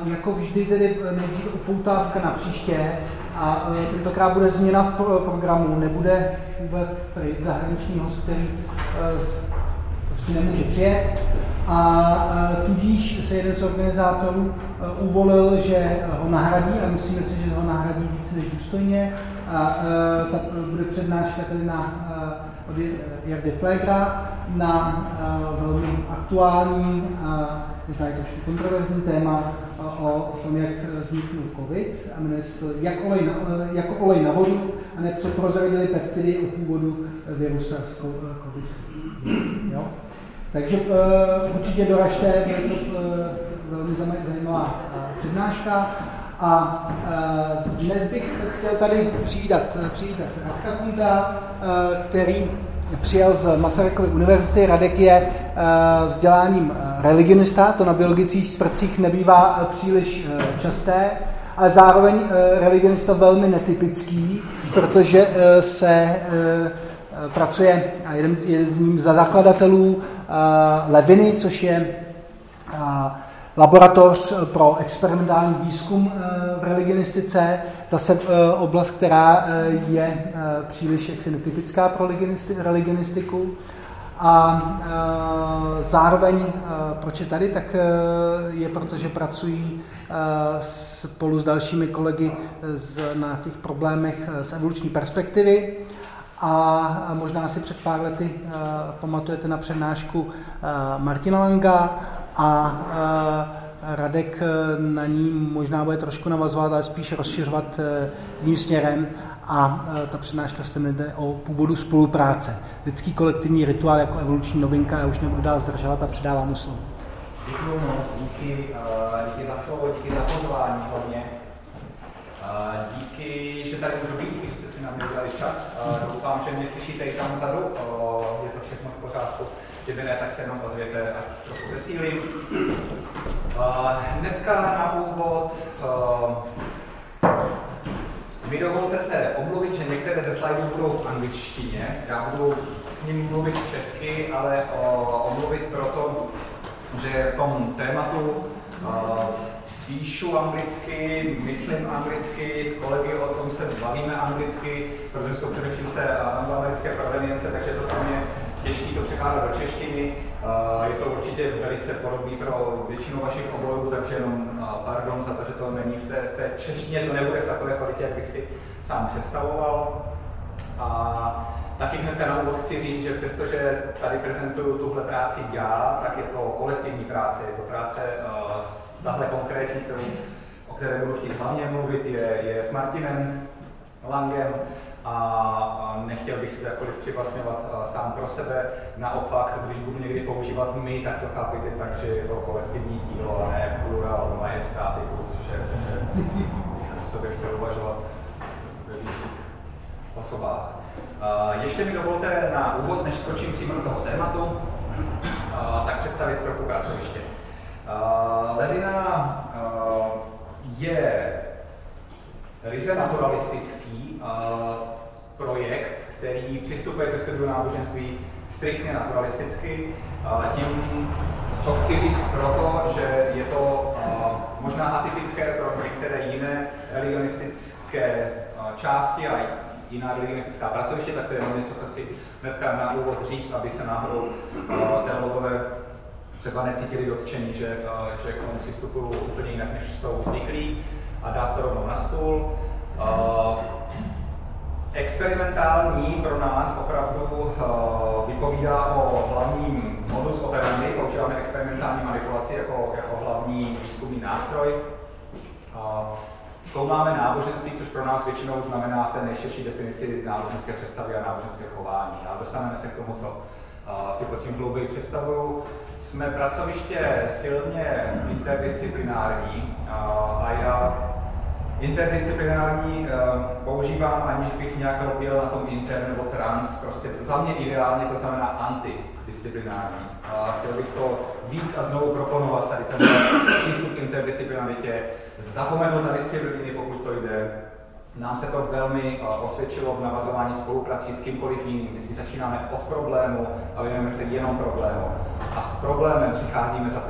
jako vždy tedy nejdřív upoutávka na příště a tentokrát bude změna v programu, nebude vůbec zahraniční host, který prostě nemůže přijet a tudíž se jeden z organizátorů uvolil, že ho nahradí a myslíme si, že ho nahradí více než důstojně. Bude přednáška tedy od Jardy Flegra na velmi aktuální, možná i trošku kontroverzní téma o tom, jak vzniknul COVID a jmenuje se to jako olej na vodu a ne co prozradili peptidy o původu viru SARS-CoV. Takže určitě doražte, je to velmi zajímavá přednáška. A dnes bych chtěl tady přivítat Radka Kunda, který přijel z Masarykovy univerzity. Radek je vzděláním religionista, to na biologických čtvrtcích nebývá příliš časté, ale zároveň religionista velmi netypický, protože se pracuje a jeden z ním za zakladatelů Leviny, což je laboratoř pro experimentální výzkum v religionistice, zase oblast, která je příliš jaksi netypická pro religionistiku. A zároveň, proč je tady, tak je proto, že pracují spolu s dalšími kolegy na těch problémech z evoluční perspektivy. A možná si před pár lety pamatujete na přednášku Martina Langa a Radek na ní možná bude trošku navazovat, ale spíš rozšiřovat tím směrem. A ta přednáška se jmenuje o původu spolupráce. Lidský kolektivní rituál jako evoluční novinka. Já už nebudu dál zdržovat a předávám mu slovo. Děkuji moc, díky za slovo, díky za pozvání hodně. Díky, že tady můžu být, díky, že jste si na mě udělali čas. Doufám, že mě slyšíte i tam vzadu. Je to všechno v pořádku. Kdyby ne, tak se jenom ozvěte, ať trochu zesílím. Hnedka na úvod mi dovolte se omluvit, že některé ze slajdů budou v angličtině. Já budu k ním mluvit česky, ale omluvit proto, že v tom tématu píšu anglicky, myslím anglicky, s kolegy o tom se bavíme anglicky, protože jsou především z té angloamerické provenience, takže to tam je těžké to překládat do češtiny. Je to určitě velice podobný pro většinu vašich oborů, takže jenom pardon za to, že to není v té češtině, to nebude v takové kvalitě, jak bych si sám představoval. A taky hned na úvod chci říct, že přestože tady prezentuju tuhle práci já, tak je to kolektivní práce, je to práce tahle konkrétní, o které budu chtít hlavně mluvit, je s Martinem Langem. A nechtěl bych si to jakkoliv přivlastňovat sám pro sebe. Naopak, když budu někdy používat my, tak to chápejte tak, že je to kolektivní dílo a ne plurál majestaticus, že bych o sobě chtěl uvažovat ve vyšších osobách. Ještě mi dovolte na úvod, než skočím přímo do toho tématu, tak představit trochu pracoviště. Levina je ryze naturalistický projekt, který přistupuje ke studiu náboženství striktně naturalisticky. Tím to chci říct proto, že je to možná atypické pro některé jiné religionistické části a jiná religionistická pracoviště, tak to je něco, co chci hnedka na úvod říct, aby se náhodou teologové třeba necítili dotčení, že k tomu přistupují úplně jinak, než jsou zvyklí, a dát to rovnou na stůl. Experimentální pro nás opravdu vypovídá o hlavním modus operandi, používáme experimentální manipulaci jako hlavní výzkumný nástroj. Zkoumáme náboženství, což pro nás většinou znamená v té nejširší definici náboženské představy a náboženské chování. A dostaneme se k tomu, co si pod tím hlouběji představuju. Jsme pracoviště silně interdisciplinární a já interdisciplinární používám, aniž bych nějak robil na tom inter nebo trans. Prostě za mě ideálně to znamená antidisciplinární. Chtěl bych to víc a znovu proponovat tady ten přístup k interdisciplinaritě, zapomenout na disciplíny, pokud to jde. Nám se to velmi osvědčilo v navazování spoluprací s kýmkoliv jiným. My si začínáme od problému a věnujeme se jenom problému. A s problémem přicházíme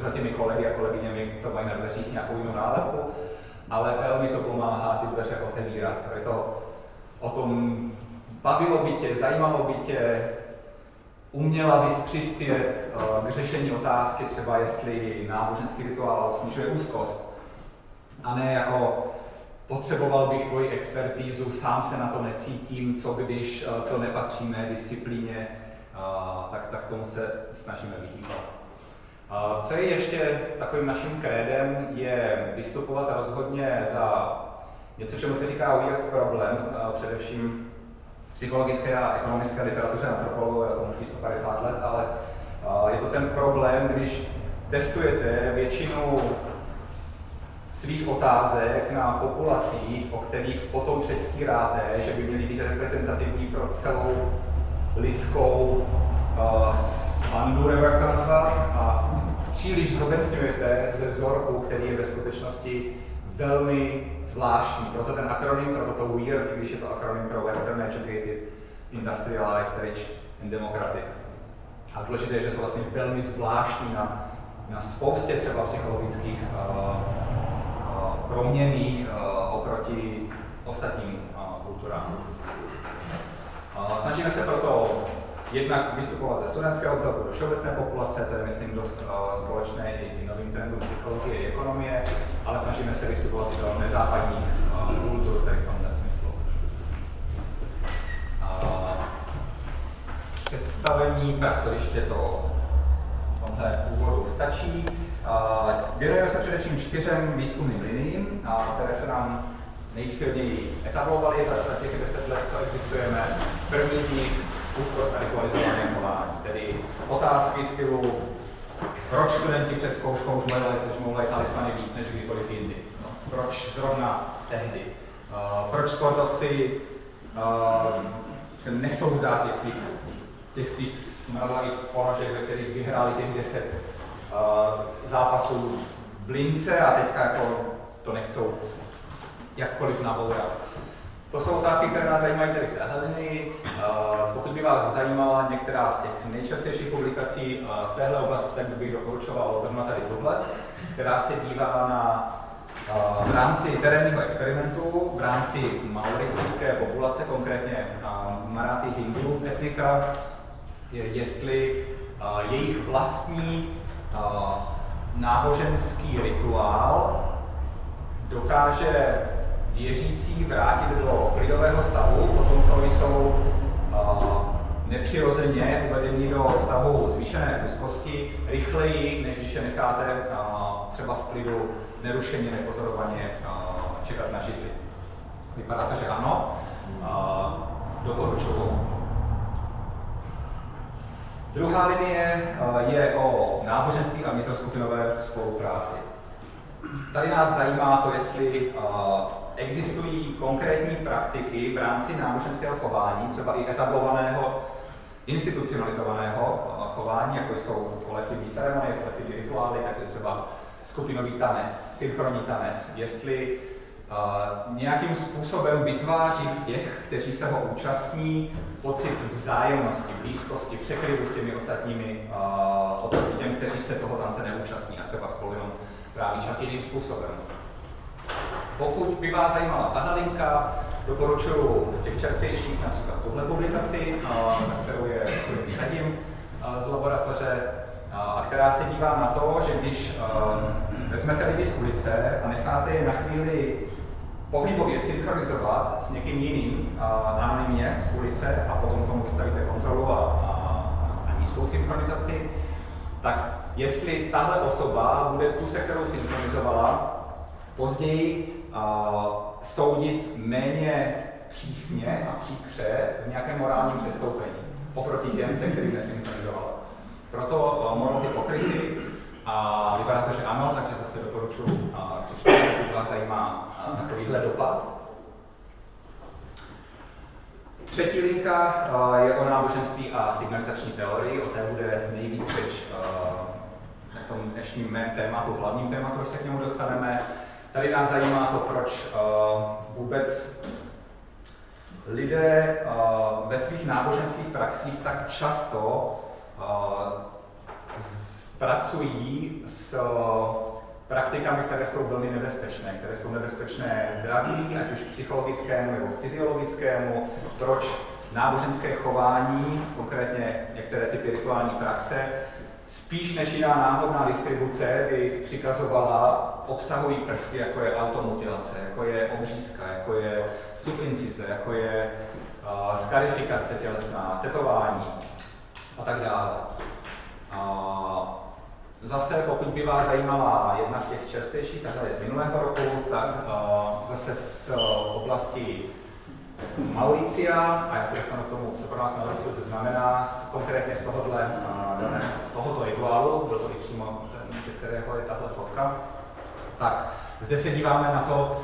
za těmi kolegy a kolegyněmi, co mají na dveřích nějakou jinou nálepku, ale velmi to pomáhá ty dveře otevírat. Je to o tom bavilo by tě, zajímalo by tě, uměla bys přispět k řešení otázky, třeba jestli náboženský rituál snižuje úzkost, a ne jako potřeboval bych tvoji expertízu, sám se na to necítím, co když to nepatří mé disciplíně, tak tomu se snažíme vyhýbat. Co je ještě takovým naším krédem, je vystupovat rozhodně za něco, čemu se říká weird problém, především psychologické a ekonomické literatuře antropologové, to už 150 let, ale je to ten problém, když testujete většinu svých otázek na populacích, o kterých potom předstíráte, že by měly být reprezentativní pro celou lidskou bandu, nebo jak to nazvat, a příliš zobecňujete ze vzorku, který je ve skutečnosti velmi zvláštní. Proto ten akronym, proto to WEIRD, když je to akronym pro Western Educated, Industrialized, Rich and Democratic. A důležité je, že jsou vlastně velmi zvláštní na spoustě třeba psychologických proměnných oproti ostatním kulturám. Snažíme se proto jednak vystupovat ze studentského vzorku do všeobecné populace, to je, myslím, dost společné i novým trendům psychologie i ekonomie, ale snažíme se vystupovat i do nezápadních kultur, tady v tomhle smyslu. Představení pracoviště to v tomhle úvodu stačí. Věnujeme se především 4 výzkumným liniím, které se nám nejsilněji etablovaly za těch 10 let, co existujeme. První z nich úzkost a ritualizované chování, tedy otázky stylu, proč studenti před zkouškou žmoulají talismany víc než kdykoliv jindy, proč zrovna tehdy, proč sportovci se nechcou vzdát těch svých smradlavých ponožek, ve kterých vyhráli těch 10 zápasů v lince a teďka jako to nechcou jakkoliv nabourat. To jsou otázky, které nás zajímají tady v téhle linii. Pokud by vás zajímala některá z těch nejčastějších publikací z téhle oblasti, tak bych doporučoval zrovna tady tuhle, která se dívá na v rámci terénního experimentu, v rámci mauricijské populace, konkrétně Marathi Hindu etnika, jestli jejich vlastní náboženský rituál dokáže věřící vrátit do klidového stavu, potom co jsou nepřirozeně uvedení do stavu zvýšené úzkosti rychleji, než když je necháte třeba v klidu nerušeně, nepozorovaně čekat na židli. Vypadá to, že ano. Doporučuji. Druhá linie je o náboženství a vnitroskupinové spolupráci. Tady nás zajímá to, jestli existují konkrétní praktiky v rámci náboženského chování, třeba i etablovaného, institucionalizovaného chování, jako jsou kolektivní ceremonie, kolektivní rituály, jako je třeba skupinový tanec, synchronní tanec, jestli nějakým způsobem vytváří v těch, kteří se ho účastní, pocit vzájemnosti, blízkosti, překryvu s těmi ostatními oproti těm, kteří se toho tance neúčastní a třeba spolu jenom tráví čas jiným způsobem. Pokud by vás zajímala tahle linka, doporučuji z těch čerstvějších například tuhle publikaci, za kterou je Radim z laboratoře, a která se dívá na to, že když vezmete lidi z ulice a necháte je na chvíli pohybově synchronizovat s někým jiným anonymně z ulice a potom tomu vystavíte kontrolu a nízkou synchronizaci, tak jestli tahle osoba bude tu, se kterou synchronizovala, později soudit méně přísně a příkře v nějakém morálním přestoupení oproti těm, se kterým nesynchronizovala. Proto moral hypokrisy a vypadá to, že ano, takže zase doporučuji přečtení, pokud vás zajímá takovýhle dopad. Třetí linka je o náboženství a signalizační teorii, o té bude nejvíc řeč na tom dnešním mém tématu, hlavním tématu, až se k němu dostaneme. Tady nás zajímá to, proč vůbec lidé ve svých náboženských praxích tak často pracují s praktikami, které jsou velmi nebezpečné, které jsou nebezpečné zdraví, ať už psychologickému nebo fyziologickému, proč náboženské chování, konkrétně některé typy rituální praxe, spíš než jiná náhodná distribuce by přikazovala, obsahují prvky, jako je automutilace, jako je obřízka, jako je subincize, jako je skarifikace tělesná, tetování a tak dále. Zase, pokud by vás zajímala jedna z těch čerstvejších, tahle je z minulého roku, tak zase z oblasti Mauricia, a já se dostanu k tomu, co pro nás Mauricio znamená, konkrétně z tohoto rituálu, byl to i přímo ten, ze kterého je tahle fotka, tak zde se díváme na to,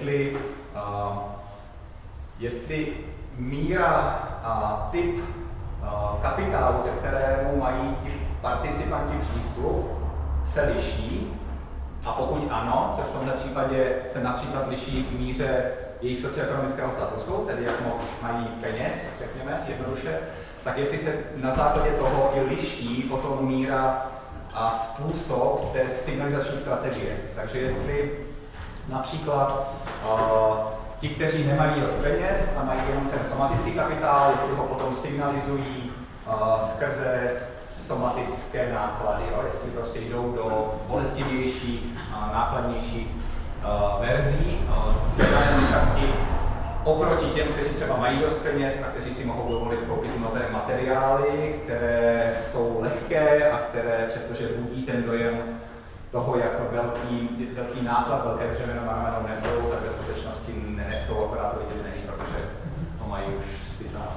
jestli míra a typ kapitálu, ke kterému mají ti participanti přístup, se liší, a pokud ano, což v tomto případě se například liší v míře jejich socioekonomického statusu, tedy jak moc mají peněz, řekněme jednoduše, tak jestli se na základě toho i liší potom míra a způsob té signalizační strategie. Takže jestli například ti, kteří nemají dost peněz a mají jenom ten somatický kapitál, jestli ho potom signalizují skrze somatické náklady, jestli prostě jdou do bolestivějších, nákladnějších verzí části oproti těm, kteří třeba mají dost peněz a kteří si mohou dovolit koupit nové materiály, které jsou lehké a které, přestože budí ten dojem toho, jak velký náklad, velké břemeno marmeno nesou, tak ve skutečnosti nenesou, akorát to vidět není, protože to mají už zpětá.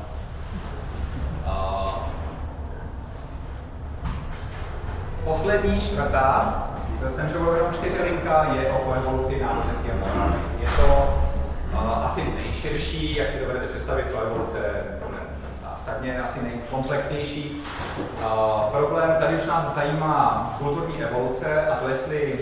Poslední čtvrtá, slíbil jsem, že bylo jenom 4 linka, je o koevoluci náboženské morály. Je to asi nejširší, jak si dovedete představit, koevoluce zásadně asi nejkomplexnější. Problém, tady už nás zajímá kulturní evoluce a to, jestli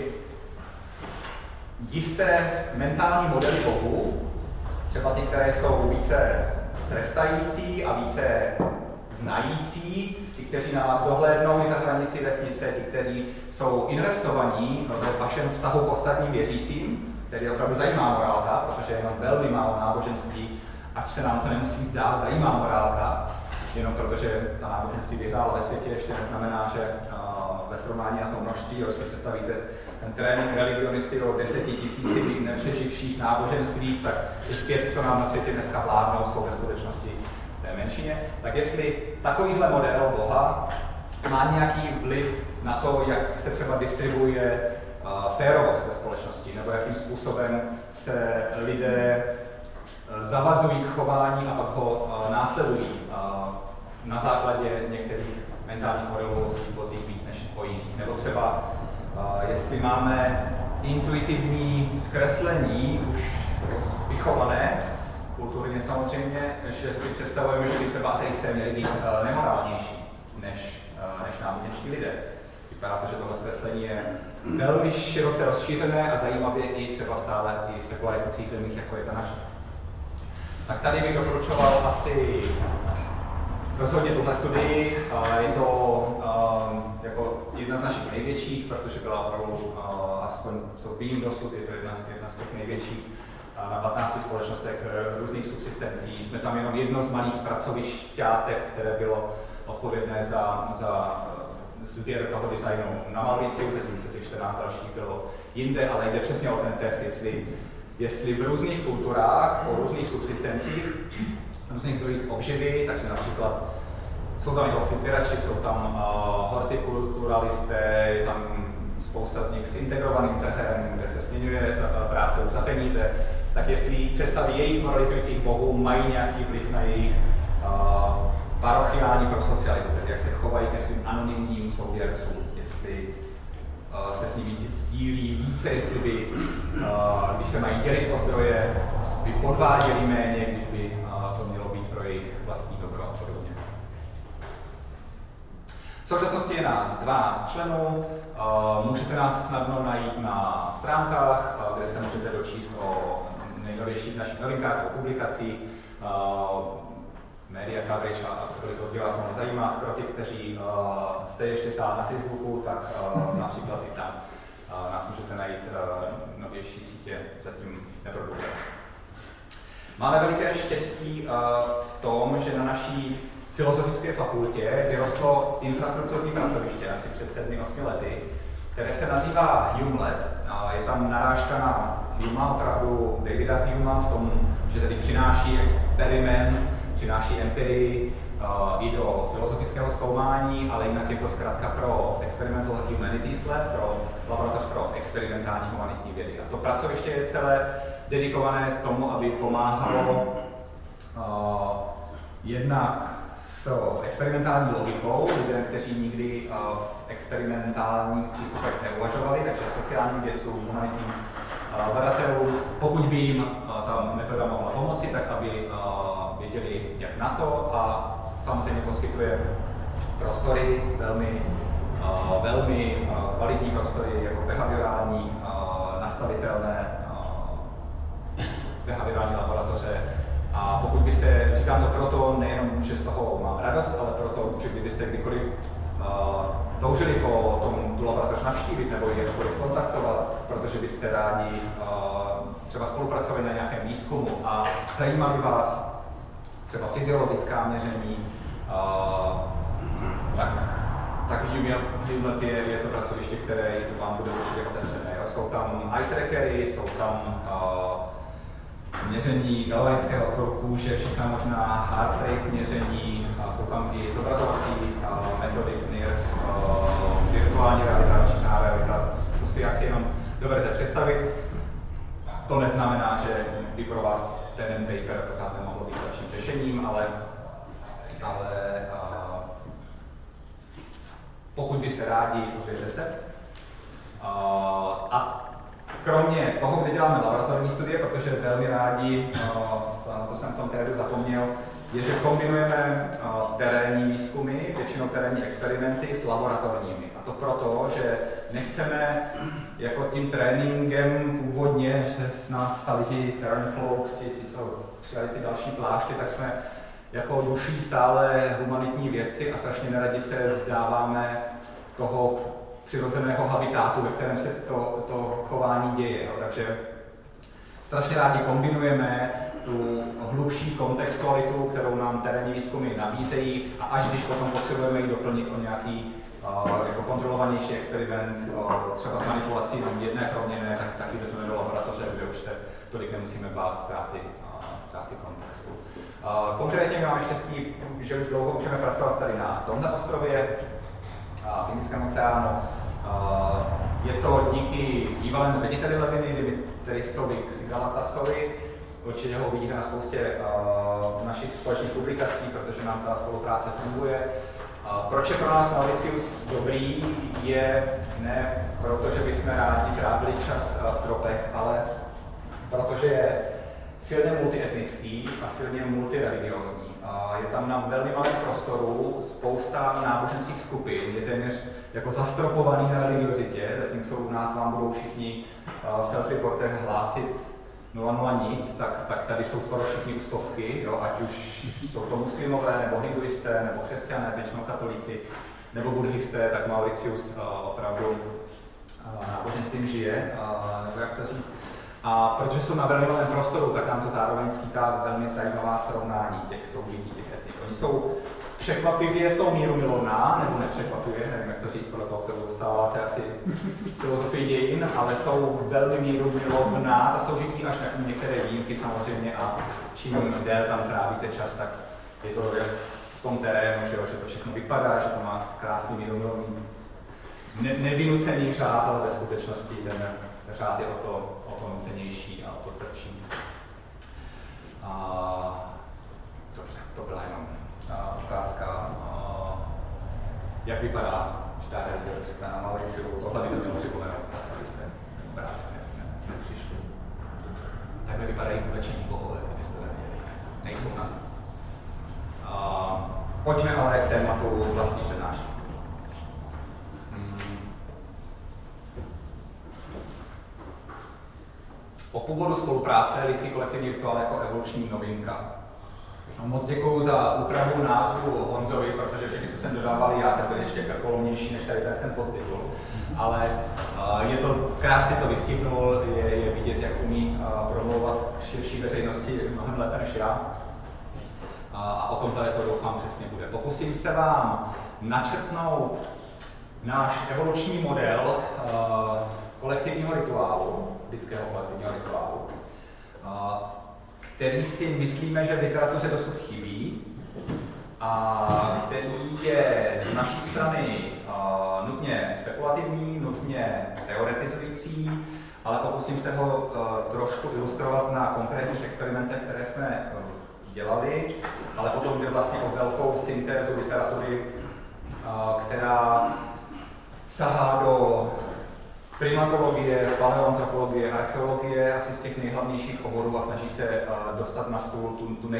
jisté mentální modely bohů, třeba ty, které jsou více trestající a více znající, ti, kteří na vás dohlédnou i za hranici vesnice, ti, kteří jsou investovaní ve vašem vztahu k ostatním věřícím, tedy opravdu zajímá morálka, protože je jenom velmi málo náboženství, ať se nám to nemusí zdát, zajímá morálka, jenom protože ta náboženství vyhrála ve světě, ještě neznamená, že ve srovnání na to množství, když si představíte ten trénink religionisty o 10 000 nepřeživších náboženství, tak těch 5, co nám na světě dneska vládnou, jsou ve skutečnosti té menšině. Tak jestli takovýhle model Boha má nějaký vliv na to, jak se třeba distribuuje férovost ve společnosti, nebo jakým způsobem se lidé zavazují k chování a pak ho následují na základě některých mentálních modelů o svých pozích víc než o jiných. Nebo třeba, jestli máme intuitivní zkreslení, už vychované, kulturně samozřejmě, že si představujeme, že by třeba ateisté měli být nemorálnější než náboženští lidé. Vypadá to, že tohle zkreslení je velmi široce rozšířené a zajímavě i třeba stále i v sekularistických zemích, jako je ta naše. Tak tady bych doporučoval asi rozhodně tuhle studii. Je to jako jedna z našich největších, protože byla opravdu, aspoň co vím dosud, je to jedna z těch největších na 15 společnostech různých subsistencí. Jsme tam jenom jedno z malých pracovišťátek, které bylo odpovědné za sběr toho designu na Mauriciu, zatímco těch 14 dalších bylo jinde, ale jde přesně o ten test, jestli v různých kulturách, o různých subsistencích, různých zdrojích obživy, takže například jsou tam i lovci sběrači, jsou tam hortikulturalisté, je tam spousta z nich s integrovaným trhem, kde se směňuje práce za peníze, tak jestli představy jejich moralizujících bohů mají nějaký vliv na jejich parochiální prosocialitu, tedy jak se chovají ke svým anonymním souvěrcům, jestli se s nimi sdílí více, jestli by, když se mají dělit o zdroje, by podváděli méně, když by to mělo být pro jejich vlastní dobro a podobně. V současnosti je nás 12 členů, můžete nás snadno najít na stránkách, kde se můžete dočíst o nejnovějších našich novinkách, o publikacích. media coverage a cokoliv by vás mohlo zajímat. Pro ty, kteří jste ještě stále na Facebooku, tak například i tam nás můžete najít, novější sítě zatím neprodukujeme. Máme veliké štěstí v tom, že na naší filozofické fakultě vyrostlo infrastrukturní pracoviště asi před 7-8 lety, které se nazývá Hume Lab. Je tam narážka na Huma, opravdu Davida Huma, v tom, že tedy přináší experiment, přináší empirii i do filozofického zkoumání, ale jinak je to zkrátka pro Experimental Humanities Lab, pro laboratoř pro experimentální humanitní vědy. A to pracoviště je celé dedikované tomu, aby pomáhalo jednak s experimentální logikou, lidem, kteří nikdy v experimentálních přístupech neuvažovali, takže sociálním vědcům, humanitním badatelům, pokud by jim ta metoda mohla pomoci, tak aby věděli, jak na to, a samozřejmě poskytuje prostory, velmi kvalitní prostory, jako behaviorální, nastavitelné behaviorální laboratoře. A pokud byste, říkám to proto, nejenom, že z toho mám radost, ale proto, že kdybyste kdykoliv toužili po tom tu laboratoř navštívit nebo ji jakkoliv kontaktovat, protože byste rádi třeba spolupracovali na nějakém výzkumu a zajímali vás třeba fyziologická měření, tak Hume je to pracoviště, které vám bude určitě otevřené. Jsou tam eye trackery, jsou tam měření galvanického odporu kůže, všechna možná heart rate měření, jsou tam i zobrazovací metody FNIRS, virtuální realita, ročná realita, co si asi jenom dovedete představit. To neznamená, že by pro vás ten paper pořád nemohlo být lepším řešením, ale pokud byste rádi, ozvěte se. A kromě toho, kde děláme laboratorní studie, protože velmi rádi, to jsem v tom tédu zapomněl, je, že kombinujeme terénní výzkumy, většinou terénní experimenty s laboratorními. A to proto, že nechceme jako tím tréninkem původně, než se s nás stali ti terrain cloaks, ti, co přijali ty další pláště, tak jsme jako duší stále humanitní vědci a strašně neradi se vzdáváme toho přirozeného habitátu, ve kterém se to chování děje. Jo. Takže strašně rádi kombinujeme tu hlubší kontextualitu, kterou nám terénní výzkumy nabízejí, a až když potom potřebujeme ji doplnit o nějaký jako kontrolovanější experiment, třeba s manipulací jedné proměnné, tak taky vezmeme do laboratoře, kde už se tolik nemusíme bát ztráty kontextu. Konkrétně my máme štěstí, že už dlouho můžeme pracovat tady na tomhle ostrově, v Indickém oceánu. Je to díky bývalému řediteli Leviny, Dimitrisovi Xigalatasovi. Určitě ho vidíte na spoustě našich společných publikací, protože nám ta spolupráce funguje. Proč je pro nás Mauritius dobrý, je ne proto, že bychom rádi trávili čas v tropech, ale protože je silně multietnický a silně multireligiózní. Je tam na velmi malém prostoru spousta náboženských skupin, je téměř jako zastropovaný na religiozitě, zatímco u nás vám budou všichni v self-reportech hlásit 0 nic, tak tady jsou skoro všichni u stovky, jo, ať už jsou to muslimové, nebo hinduisté, nebo křesťané, většinou katolíci, nebo buddhisté, tak Mauritius opravdu náboženstvím žije, nebo jak to říct. A protože jsou na velmi malém prostoru, tak nám to zároveň skýtá velmi zajímavá srovnání těch soužití, těch etnik. Oni jsou překvapivě mírumilovná, nebo nepřekvapivě, nevím, jak to říct pro to, kterou dostáváte asi filozofii dějin, ale jsou velmi mírumilovná, ta soužití až na některé výjimky samozřejmě, a čím déle tam trávíte čas, tak je to v tom terénu, že to všechno vypadá, že to má krásný mírumilovný nevynucený řád, ale ve skutečnosti ten řád je o to nucenější a o to tvrdší. Dobře, to byla jenom ukázka, jak vypadá ta religie na Mauriciu. Tohle by to mělo připomenout, abyste obrázek nepřišli. Takhle vypadají ulečení bohové, kdybyste to nevěděli. Nejsou na zem. Pojďme ale k tématu vlastní přednášky. O původu spolupráce lidský kolektivní rituál jako evoluční novinka. Moc děkuju za úpravu názvu Honzovi, protože všechny, co jsem dodával já, tak byly ještě krkolomnější než tady ten podtitul. Ale je to, krásně to vystihnul, je vidět, jak umí promlouvat k širší veřejnosti mnohem lépe než já. A o tomhle to doufám přesně bude. Pokusím se vám načrtnout náš evoluční model kolektivního rituálu, lidského kolektivního rituálu, který si myslíme, že v literatuře dosud chybí a který je z naší strany nutně spekulativní, nutně teoretizující, ale pokusím se ho trošku ilustrovat na konkrétních experimentech, které jsme dělali, ale potom jde vlastně o velkou syntézu literatury, která sahá do primatologie, paleoantropologie, archeologie, asi z těch nejhlavnějších oborů a snaží se dostat na stůl tu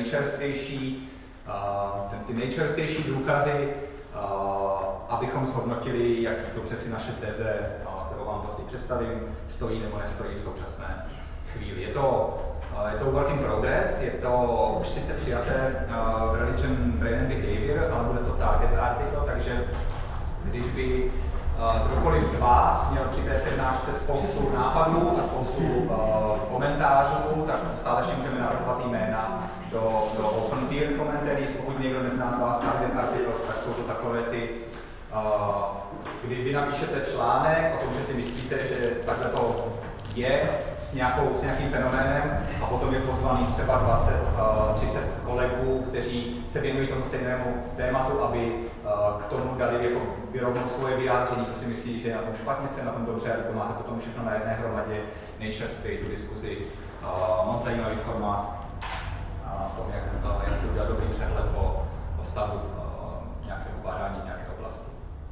ty nejčerstvější důkazy, abychom zhodnotili, jak dobře si naše teze, kterou vám vlastně představím, stojí nebo nestojí v současné chvíli. Je to work in progress, je to už sice přijaté v Religion, Brain and Behavior, ale bude to target article, takže když by kdokoliv z vás měl při té přednášce spoustu nápadů a spoustu komentářů, tak stále ještě můžeme navrhovat jména do Open Peer Commentaries. Pokud někdo nezná z vás target articles, tak jsou to takové ty, kdy vy napíšete článek o tom, že si myslíte, že takhle to je s nějakým fenoménem a potom je pozvaný třeba 20-30 kolegů, kteří se věnují tomu stejnému tématu, aby k tomu dali jako vyrovnou svoje vyjádření, co si myslí, že je na tom špatně, co je na tom dobře, a to máte potom všechno na jedné hromadě, nejčerstvěji tu diskuzi. Moc zajímavý formát v tom, jak si udělat dobrý přehled o stavu nějakého bádání, nějaké oblasti.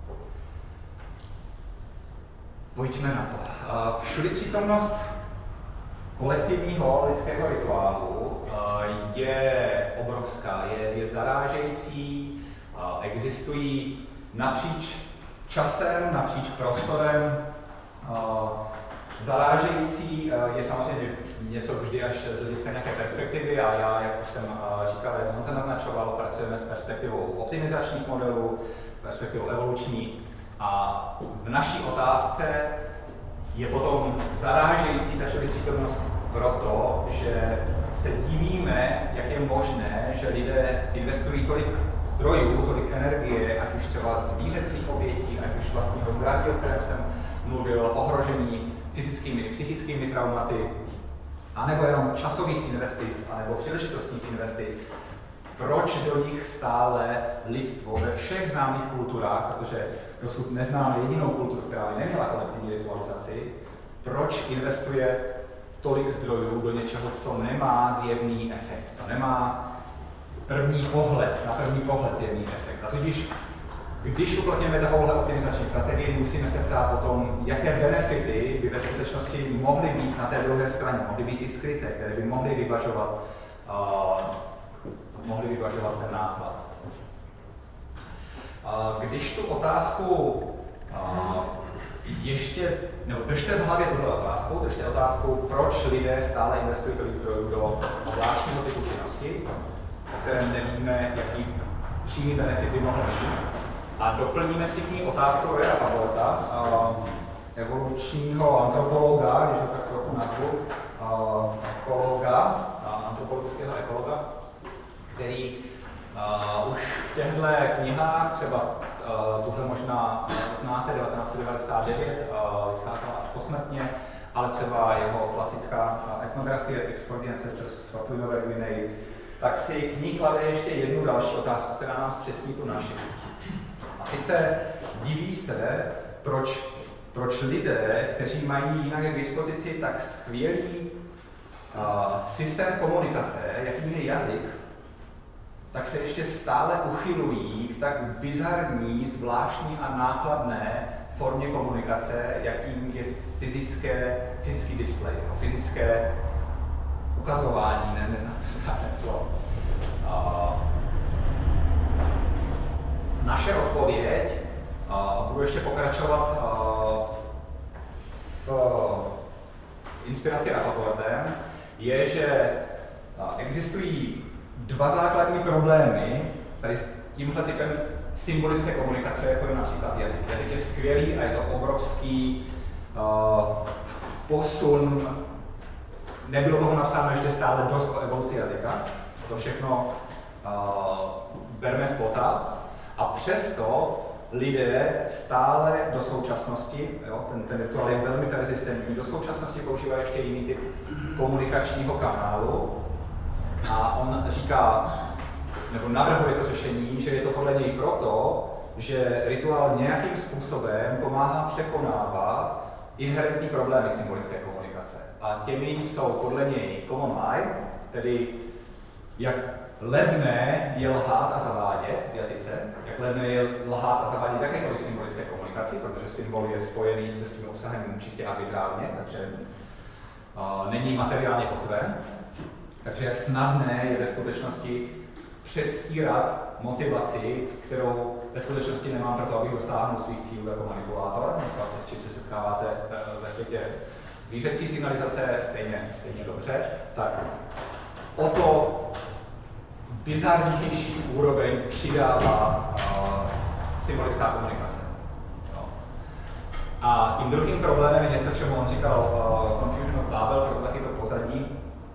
Pojďme na to. Všudy přítomnost kolektivního lidského rituálu je obrovská, je zarážející, existují napříč časem, napříč prostorem. Zarážející je samozřejmě něco vždy až z hlediska nějaké perspektivy a já, jak už jsem říkal, jak Honza naznačoval, pracujeme s perspektivou optimizačních modelů, perspektivou evoluční a v naší otázce je potom zarážející ta přítomnost proto, že se divíme, jak je možné, že lidé investují tolik zdrojů, tolik energie, ať už třeba zvířecích obětí, ať už vlastního zdraví, o kterém jsem mluvil, ohrožení fyzickými i psychickými traumaty, anebo jenom časových investic, anebo příležitostních investic. Proč do nich stále lidstvo ve všech známých kulturách, protože dosud neznáme jedinou kulturu, která by neměla kolektivní ritualizaci, proč investuje tolik zdrojů do něčeho, co nemá zjevný efekt, co nemá na první pohled zjevný efekt. A tudíž, když uplatňujeme takovouhle optimizační strategii, musíme se ptát o tom, jaké benefity by ve skutečnosti mohly být na té druhé straně, mohly být i skryté, které by mohly vyvažovat ten náklad. Když tu otázku držte v hlavě tuhle otázku, držte otázku, proč lidé stále investují tolik zdrojů do zvláštního typu činnosti, o kterém nevíme, jaký přímý benefit by mohl mít. A doplníme si k ní otázku Roya Pabolta, evolučního antropologa, když ho tak trochu nazvu, antropologického ekologa, který už v těchto knihách, třeba tuhle možná znáte, 1999, vycházela až posmrtně, ale třeba jeho klasická etnografie Exploring Ancestors z Papui-Nové Guinei, tak si k ní klade ještě jednu další otázku, která nás přesní tu naši. A sice diví se, proč lidé, kteří mají jinak k dispozici tak skvělý systém komunikace, jakým je jazyk, tak se ještě stále uchylují k tak bizarní, zvláštní a nákladné formě komunikace, jakým je fyzický displej, fyzické ukazování, neznám to správné slovo. Naše odpověď, budu ještě pokračovat v inspiraci Rappaportem, je, že existují dva základní problémy tady s tímhle typem symbolické komunikace, jako je například jazyk. Jazyk je skvělý a je to obrovský posun. Nebylo toho napsáno ještě stále dost o evoluci jazyka. To všechno berme v potaz. A přesto lidé stále do současnosti, ten rituál je velmi persistentní, do současnosti používají ještě jiný typ komunikačního kanálu. A on říká, nebo navrhuje to řešení, že je to podle něj proto, že rituál nějakým způsobem pomáhá překonávat inherentní problémy symbolické komunikace. A těmi jsou podle něj common lie, tedy jak levné je lhát a zavádět v jazyce, jak levné je lhát a zavádět jakékoliv symbolické komunikaci, protože symbol je spojený se svým obsahem čistě arbitrárně, takže není materiálně kotven. Takže jak snadné je ve skutečnosti předstírat motivaci, kterou ve skutečnosti nemám proto, abych dosáhnul svých cílů jako manipulátor, něco, s čím se setkáváte ve světě zvířecí signalizace stejně dobře, tak o to bizarnější úroveň přidává symbolická komunikace. No. A tím druhým problémem je něco, čemu on říkal Confusion of Babel, proto taky to pozadí,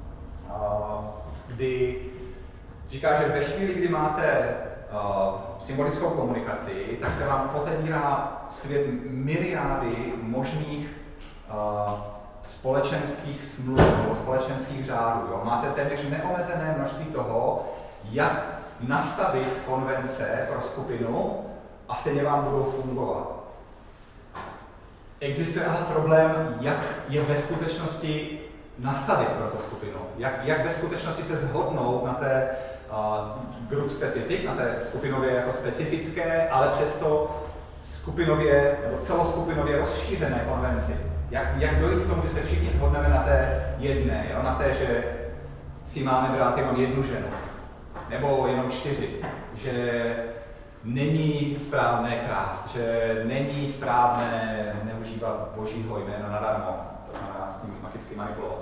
kdy říká, že ve chvíli, kdy máte symbolickou komunikaci, tak se vám otevírá svět myriády možných společenských smluv nebo společenských řádů. Jo? Máte téměř neomezené množství toho, jak nastavit konvence pro skupinu a stejně vám budou fungovat. Existuje ale problém, jak je ve skutečnosti nastavit pro tu skupinu. Jak ve skutečnosti se shodnout na té group specific, na té skupinově jako specifické, ale přesto skupinově, nebo celoskupinově rozšířené konvenci. Jak dojít k tomu, že se všichni shodneme na té jedné, jo? Na té, že si máme brát jenom jednu ženu, nebo jenom 4, že není správné krást, že není správné zneužívat božího jména nadarmo, to znamená s tím magicky manipulovat.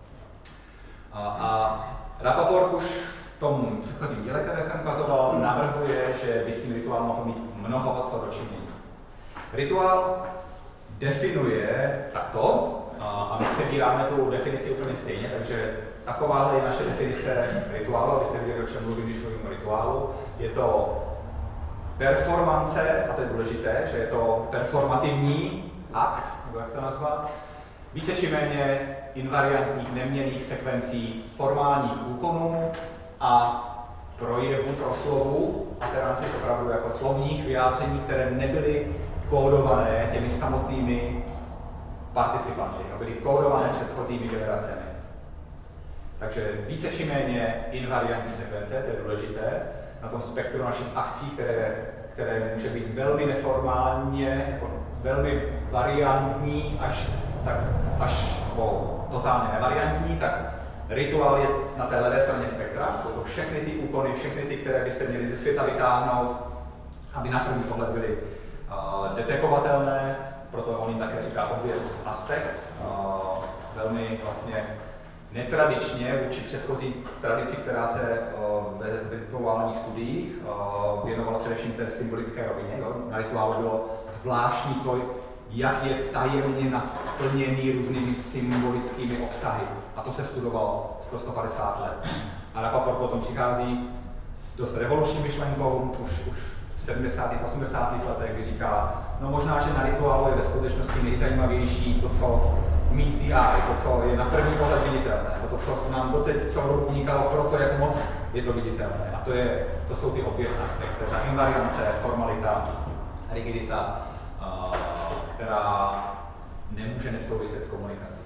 A Rapoport už v tom předchozím díle, které jsem ukazoval, navrhuje, že by s tím rituál mohl mít mnoho co dočinění. Rituál definuje takto, a my přebíráme tu definici úplně stejně, takže takováhle je naše definice rituálu, abyste viděli, o čem mluvím, když mluvím o rituálu. Je to performance, a to je důležité, že je to performativní akt, nebo jak to nazvat, více či méně invariantních, neměnných sekvencí formálních úkonů a projevů, proslovů, a teda si opravdu jako slovních vyjádření, které nebyly kódované těmi samotnými participanty, byly kódované předchozími generacemi. Takže více či méně invariantní sekvence, to je důležité, na tom spektru našich akcí, které může být velmi neformálně, jako velmi variantní, až po totálně nevariantní, tak rituál je na té levé straně spektra. Jsou to všechny ty úkony, všechny ty, které byste měli ze světa vytáhnout, aby na první pohled byly detekovatelné, proto on jim také říká obvious aspects, velmi vlastně netradičně vůči předchozí tradici, která se v rituálních studiích věnovala především té symbolické rovině. Na rituálu bylo zvláštní to, jak je tajemně naplněný různými symbolickými obsahy. A to se studovalo 150 let. A Rapoport potom přichází s dost revoluční myšlenkou, už v 70. 80. letech, kdy říká, no možná, že na rituálu je ve skutečnosti nejzajímavější to, co meets the eye, to, co je na první pohled viditelné, to, co nám doteď celou dobu unikalo proto, jak moc je to viditelné. A to jsou ty obvious aspekty, ta invariance, formalita, rigidita, která nemůže nesouviset s komunikací.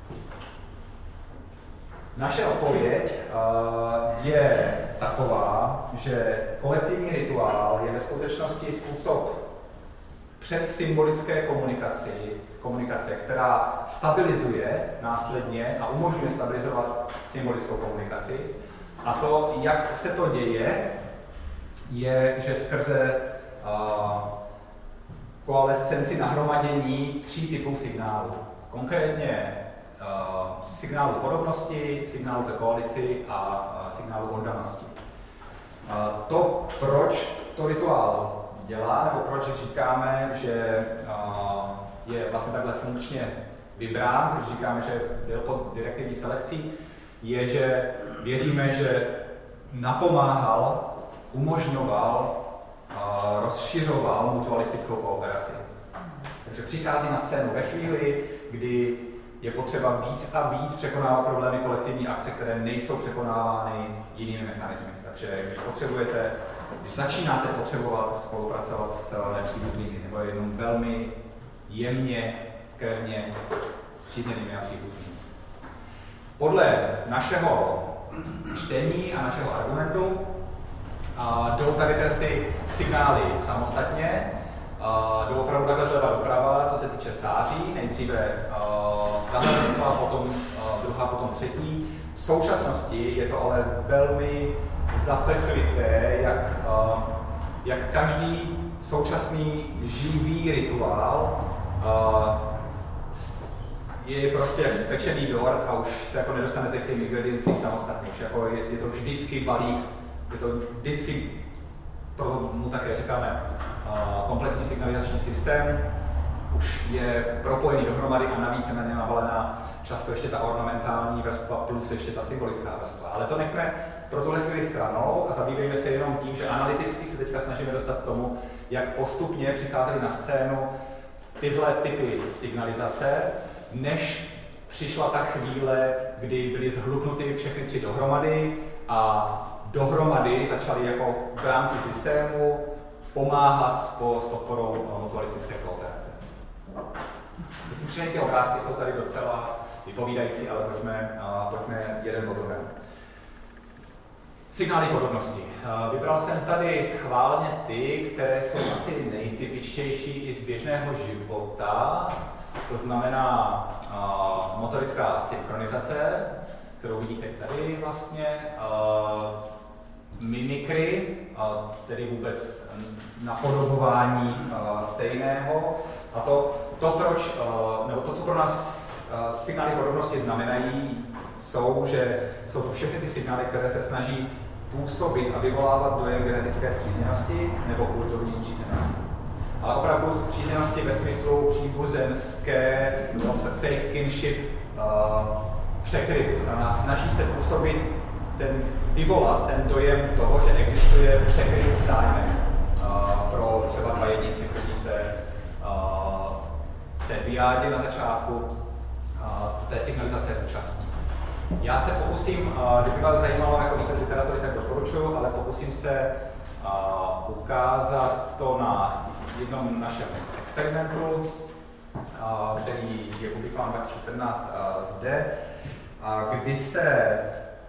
Naše odpověď je taková, že kolektivní rituál je ve skutečnosti způsob předsymbolické komunikace, která stabilizuje následně a umožňuje stabilizovat symbolickou komunikaci. A to, jak se to děje, je, že skrze koalescenci nahromadění 3 typů signálů. Konkrétně signálu podobnosti, signálu ke koalici a signálu oddanosti. To, proč to rituál dělá, nebo proč říkáme, že je vlastně takhle funkčně vybrán, proč říkáme, že byl pod direktivní selekcí, je, že věříme, že napomáhal, umožňoval, rozšiřoval mutualistickou kooperaci. Takže přichází na scénu ve chvíli, kdy je potřeba víc a víc překonávat problémy kolektivní akce, které nejsou překonávány jinými mechanismy. Takže když začínáte potřebovat spolupracovat s nepříbuznými, nebo jenom velmi jemně, krevně spřízněnými a příbuznými. Podle našeho čtení a našeho argumentu jdou tady ty signály samostatně, jdou opravdu takhle zleva doprava, co se týče stáří, nejdříve tahle vrstva, potom druhá, potom třetí. V současnosti je to ale velmi zapeklité, jak každý současný živý rituál je prostě jak spečený dort a už se jako nedostanete k těm ingrediencím samostatně. Už jako je to vždycky balík, je to vždycky, proto mu také říkáme, komplexní signalizační systém, už je propojený dohromady a navíc je na ně navalená často ještě ta ornamentální vrstva plus ještě ta symbolická vrstva. Ale to nechme pro tuhle chvíli stranou a zabývejme se jenom tím, že analyticky se teďka snažíme dostat k tomu, jak postupně přicházely na scénu tyhle typy signalizace, než přišla ta chvíle, kdy byly zhluknuty všechny tři dohromady a dohromady začaly jako v rámci systému pomáhat s podporou mutualistické kooperace. Myslím si, že ty obrázky jsou tady docela vypovídající, ale pojďme jeden po druhém. Signály podobnosti. Vybral jsem tady schválně ty, které jsou asi nejtypičtější i z běžného života. To znamená motorická synchronizace, kterou vidíte tady vlastně, mimikry, tedy vůbec napodobování stejného. A to, co pro nás signály podobnosti znamenají, že jsou to všechny ty signály, které se snaží působit a vyvolávat dojem genetické spřízněnosti nebo kulturní spřízněnosti. Ale opravdu spřízněnosti ve smyslu příbuzenské, fake kinship překryv. To znamená, snaží se působit, vyvolat ten dojem toho, že existuje překryv zájmem pro třeba dva jedinci, kteří se v té diádě na začátku té signalizace účastní. Já se pokusím, kdyby vás zajímalo jako více z literatury, tak doporučuji, ale pokusím se ukázat to na jednom našem experimentu, který je publikován 2017 zde, kdy se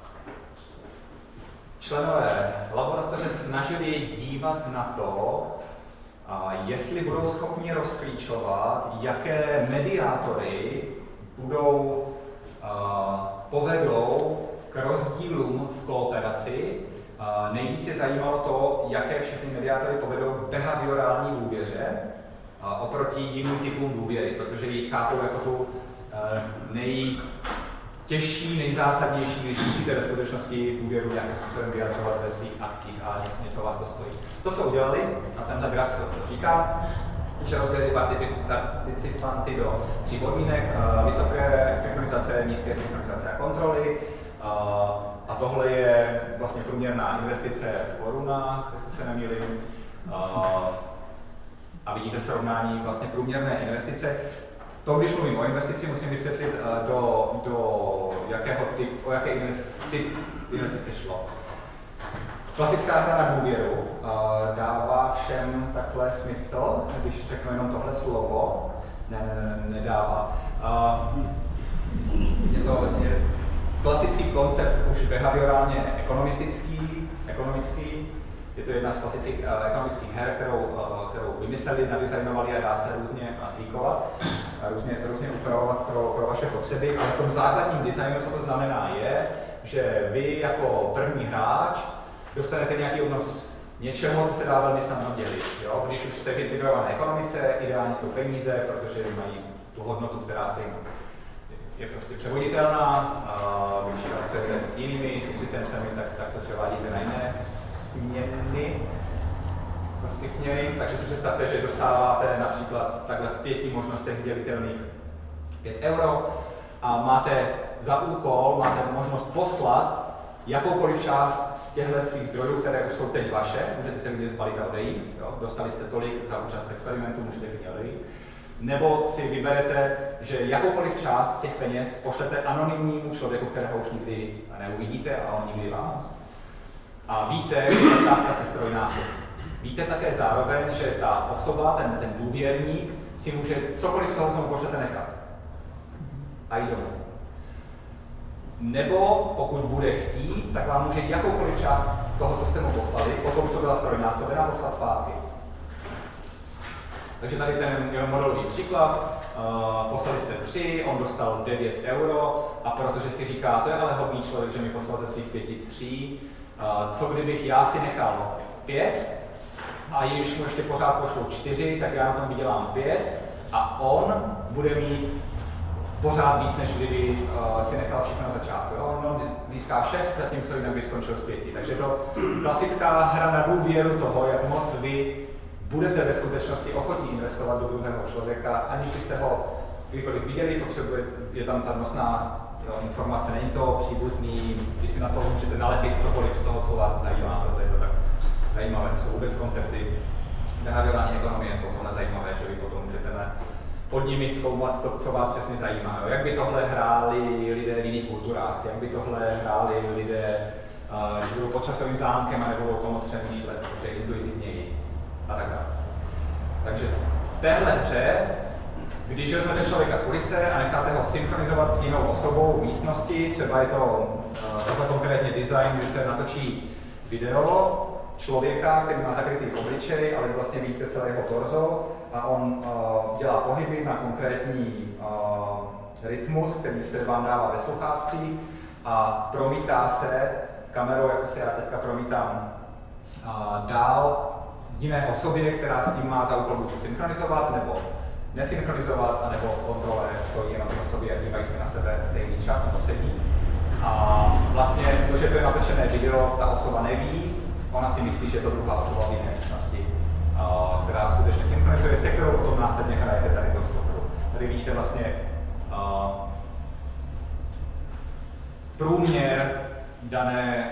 členové laboratoře snažili dívat na to, jestli budou schopni rozklíčovat, jaké mediátory povedou k rozdílům v kooperaci. Nejvíc je zajímalo to, jaké všechny mediátory povedou k behaviorální důvěře oproti jiným typům důvěry, protože ji chápou jako tu nejtěžší, nejzásadnější, když musíte ve skutečnosti důvěru nějakým způsobem vyjadřovat ve svých akcích a něco vás to stojí. To, co udělali, na tenhle graf co říká, že rozdělili participanty do 3 podmínek, vysoké synchronizace, nízké synchronizace a kontroly. A tohle je vlastně průměrná investice v korunách, jestli se nemýlím. A vidíte srovnání vlastně průměrné investice. To, když mluvím o investici, musím vysvětlit, o jaké investice šlo. Klasická hra na důvěru dává všem takhle smysl, když řeknu jenom tohle slovo, nedává. Je to klasický koncept už behaviorálně ekonomický. Je to jedna z klasických ekonomických her, kterou vymysleli, nadizajnovali a dá se různě tweakovat, různě upravovat pro vaše potřeby. Ale v tom základním designu, co to znamená, je, že vy jako první hráč dostanete nějaký obnos něčeho, co se dá velmi snadno dělit. Jo? Když už jste v integrované ekonomice, ideálně jsou peníze, protože mají tu hodnotu, která se jim je prostě převoditelná. Když pracujete s jinými subsystémcemi, tak to převádíte na jiné směny, takže si představte, že dostáváte například takhle v 5 možnostech dělitelných 5 euro a máte za úkol, máte možnost poslat jakoukoliv část z těchto svých zdrojů, které už jsou teď vaše, můžete se klidně zbalit a odejít, jo? Dostali jste tolik za účast experimentu, můžete klidně odejít. Nebo si vyberete, že jakoukoliv část z těch peněz pošlete anonymnímu člověku, kterého už nikdy neuvidíte a on nikdy vás. A víte, že ta částka se strojnásobí. Víte také zároveň, že ta osoba, ten důvěrník, si může cokoliv z toho, co mu pošlete, nechat. A jít domů. Nebo pokud bude chtít, tak vám může jakoukoliv část toho, co jste mu poslali, po tom, co byla strojnásobená, poslat zpátky. Takže tady ten jenom modelový příklad, poslali jste 3, on dostal 9 euro a protože si říká, to je ale hodný člověk, že mi poslal ze svých 5 3, co kdybych já si nechal 5 a když mu ještě pořád pošlou 4, tak já na tom vydělám 5 a on bude mít pořád víc, než kdyby si nechal všechno na začátku. Jo? On získá 6, zatímco jinak by skončil z 5. Takže to klasická hra na důvěru toho, jak moc vy budete ve skutečnosti ochotní investovat do druhého člověka, aniž byste ho kdykoliv viděli, je tam ta nosná informace, není to příbuzný, když si na to můžete nalepit cokoliv z toho, co vás zajímá, proto je to tak zajímavé. To jsou vůbec koncepty behaviorální ekonomie, jsou to zajímavé, že vy potom můžete pod nimi zkoumat to, co vás přesně zajímá. Jak by tohle hráli lidé v jiných kulturách, jak by tohle hráli lidé, když budou pod časovým zámkem a nebudou o tom moc přemýšlet, protože intuitivněji a tak dále. Takže v téhle hře, když vezmete člověka z ulice a necháte ho synchronizovat s jinou osobou v místnosti, třeba je to konkrétně design, kdy se natočí video člověka, který má zakrytý obličej, ale vlastně vidíte celé jeho torzo a on dělá pohyby na konkrétní rytmus, který se vám dává ve sluchátcích a promítá se kamerou, jako se já teďka promítám dál jiné osobě, která s tím má za úkol buď synchronizovat, nebo nesynchronizovat, anebo v kontrole stojí jenom ty osoby a dívají se na sebe stejný čas nebo sedí. A vlastně to, že to je natočené video, ta osoba neví, ona si myslí, že je to druhá osoba v jiné místnosti, která skutečně synchronizuje, se kterou potom následně hrajete tady to hru. Tady vidíte vlastně průměr dané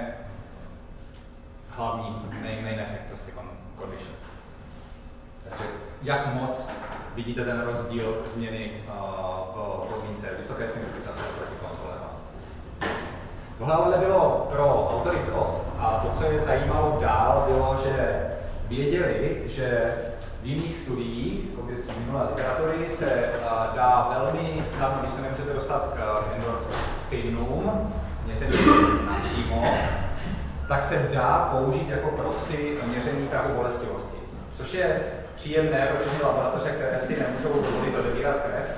hlavní main effect, prostě condition. Takže jak moc vidíte ten rozdíl změny v podmínce vysoké synchronizace proti kontrole. Tohle ale nebylo pro autory dost a to, co je zajímalo dál, bylo, že věděli, že v jiných studiích, jako z minulé literatury, se dá velmi snadno, když se nemůžete dostat k endorfinům, měření napřímo, tak se dá použít jako proxy měření prahu bolestivosti. Což je příjemné pro všechny laboratoře, které si nemůžou dovolit odebírat krev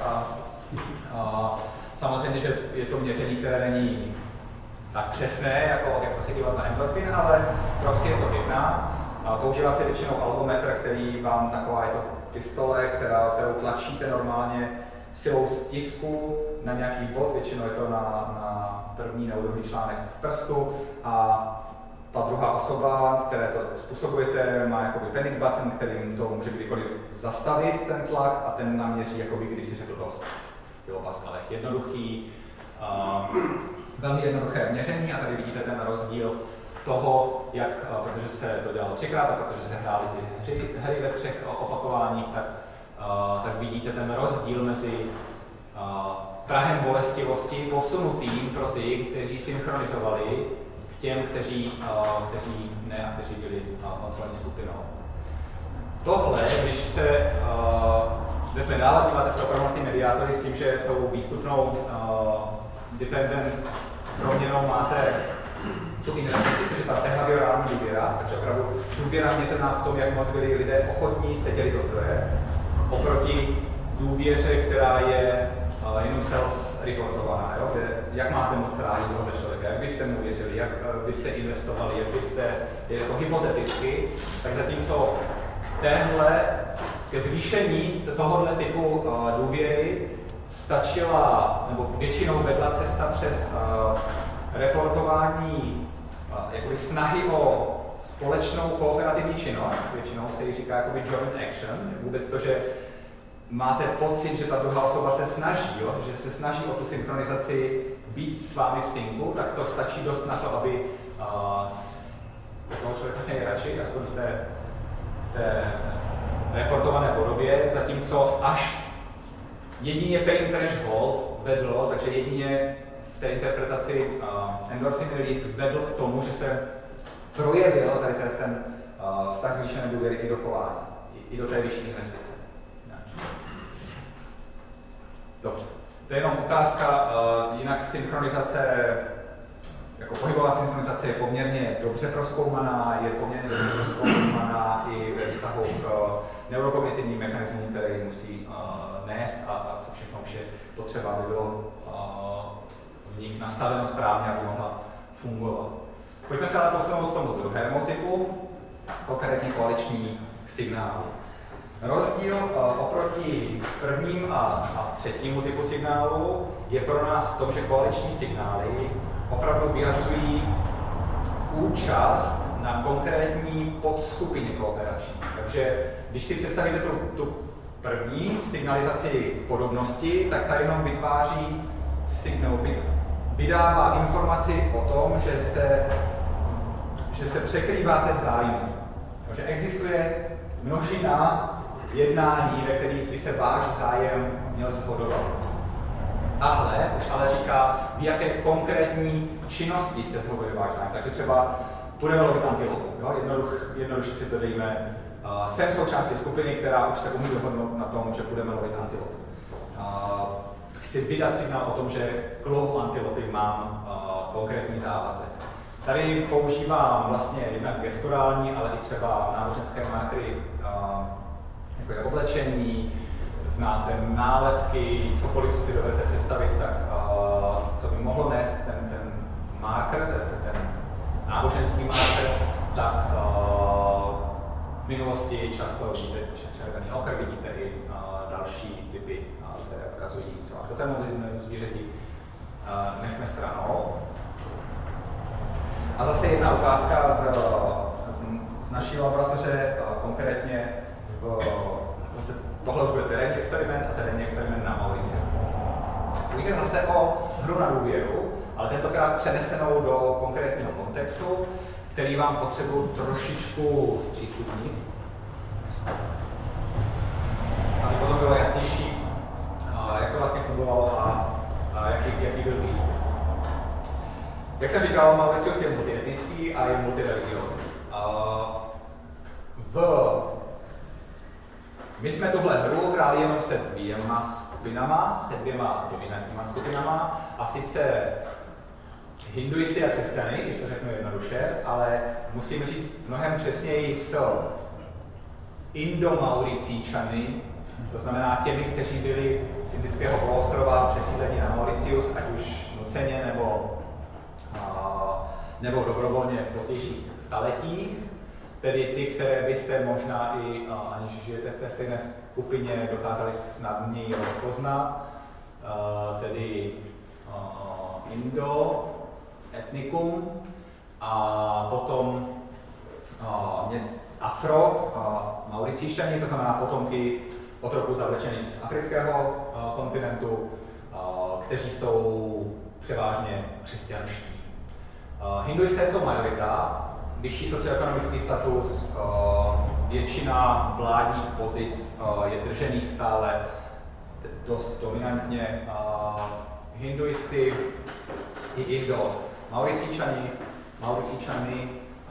a samozřejmě, že je to měření, které není tak přesné, jako se dívat na endorfin, ale proxy je to pěkná. Používá se většinou algometr, který vám taková je to pistole, kterou tlačíte normálně silou stisku na nějaký bod, většinou je to na první nebo druhý článek v prstu a ta druhá osoba, které to způsobujete, má jakoby panic button, kterým to může kdykoliv zastavit ten tlak a ten naměří, jakoby když si řekl dost v kilopaskalech. Jednoduchý, velmi jednoduché měření a tady vidíte ten rozdíl toho, jak, protože se to dělalo 3krát a protože se hrály ty hry ve 3 opakováních, tak vidíte ten rozdíl mezi prahem bolestivosti posunutým pro ty, kteří synchronizovali, k těm, kteří ne a kteří byli kontrolní skupinou. Tohle, když se vezme dál a díváte se opravdu na ty mediátory s tím, že tou výstupnou dependent proměnou máte tu investici, což je ta behaviorální důvěra, takže opravdu důvěra měřená v tom, jak moc byli lidé ochotní se dělit do zdroje, oproti důvěře, která je jenom self-reportovaná, jak máte moc rádi tohoto člověka, jak byste mu věřili, jak byste investovali, jak byste, jako hypoteticky, tak zatímco téhle ke zvýšení tohoto typu důvěry stačila, nebo většinou vedla cesta přes reportování jakoby snahy o společnou kooperativní činnost, většinou se jí říká jakoby joint action, vůbec to, že máte pocit, že ta druhá osoba se snaží, jo? Že se snaží o tu synchronizaci být s vámi v synku, tak to stačí dost na to, aby toho člověka měli radši, aspoň v té reportované podobě, zatímco až jedině pain threshold vedlo, takže jedině v té interpretaci endorphin release vedl k tomu, že se projevil tady ten vztah zvýšené důvěry i do chování, i do té vyšší investice. Dobře, to je jenom ukázka, jinak synchronizace, jako pohybová synchronizace je poměrně dobře prozkoumaná, je poměrně dobře prozkoumaná i ve vztahu k neurokognitivním mechanismům, které musí nést a co všechno už je potřeba, aby bylo v nich nastaveno správně, aby mohla fungovat. Pojďme se ale posunout k tomu druhému typu, konkrétně koaliční signálu. Rozdíl oproti prvním a třetímu typu signálu je pro nás v tom, že koaliční signály opravdu vyjadřují účast na konkrétní podskupině kooperační. Takže když si představíte tu první signalizaci podobnosti, tak ta jenom vytváří signál, vydává informaci o tom, že se překrýváte vzájemně. Takže existuje množina jednání, ve kterých by se váš zájem měl shodovat. Tahle už ale říká, v jaké konkrétní činnosti se shoduje váš zájem. Takže třeba budeme lovit antilopu. Jednoduše si to dejme. Jsem součástí skupiny, která už se umí dohodnout na tom, že budeme lovit antilopu. Chci vydat signál o tom, že k lovu antilopy mám konkrétní závazek. Tady používám vlastně jednak gesturální, ale i třeba náboženské markery, jako je oblečení, znáte nálepky, cokoliv, co si dovedete představit, tak co by mohlo nést ten marker, ten náboženský marker, tak v minulosti často vidíte červený okr, vidíte i další typy, které odkazují třeba k totému zvířeti. Nechme stranou. A zase jedna ukázka z naší laboratoře, konkrétně tohle už bude terénní experiment a terénní experiment na Mauriciu. Půjde zase o hru na důvěru, ale tentokrát přenesenou do konkrétního kontextu, který vám potřebuji trošičku zpřístupnit. Aby potom bylo jasnější, jak to vlastně fungovalo a jaký byl výstup. Jak jsem říkal, Mauricius je multietnický a je multireligiózní. My jsme tuhle hru hráli jenom se dvěma skupinama, se dvěma dominantníma skupinama, a sice hinduisty a křesťany, když to řeknu jednoduše, ale musím říct mnohem přesněji s Indomauricíčany, to znamená těmi, kteří byli z indického poloostrova přesídleni na Mauricius, ať už nuceně nebo dobrovolně v pozdějších staletích, tedy ty, které byste možná i, aniž žijete v té stejné skupině, dokázali snadněji rozpoznat, tedy Indo, etnikum, a potom Afro, Mauricíšťani, to znamená potomky otroků zavlečených z afrického kontinentu, kteří jsou převážně křesťanští. Hinduisté jsou majorita, vyšší socioekonomický status, většina vládních pozic je držených stále dost dominantně hinduisty i Indo. Mauricíčany,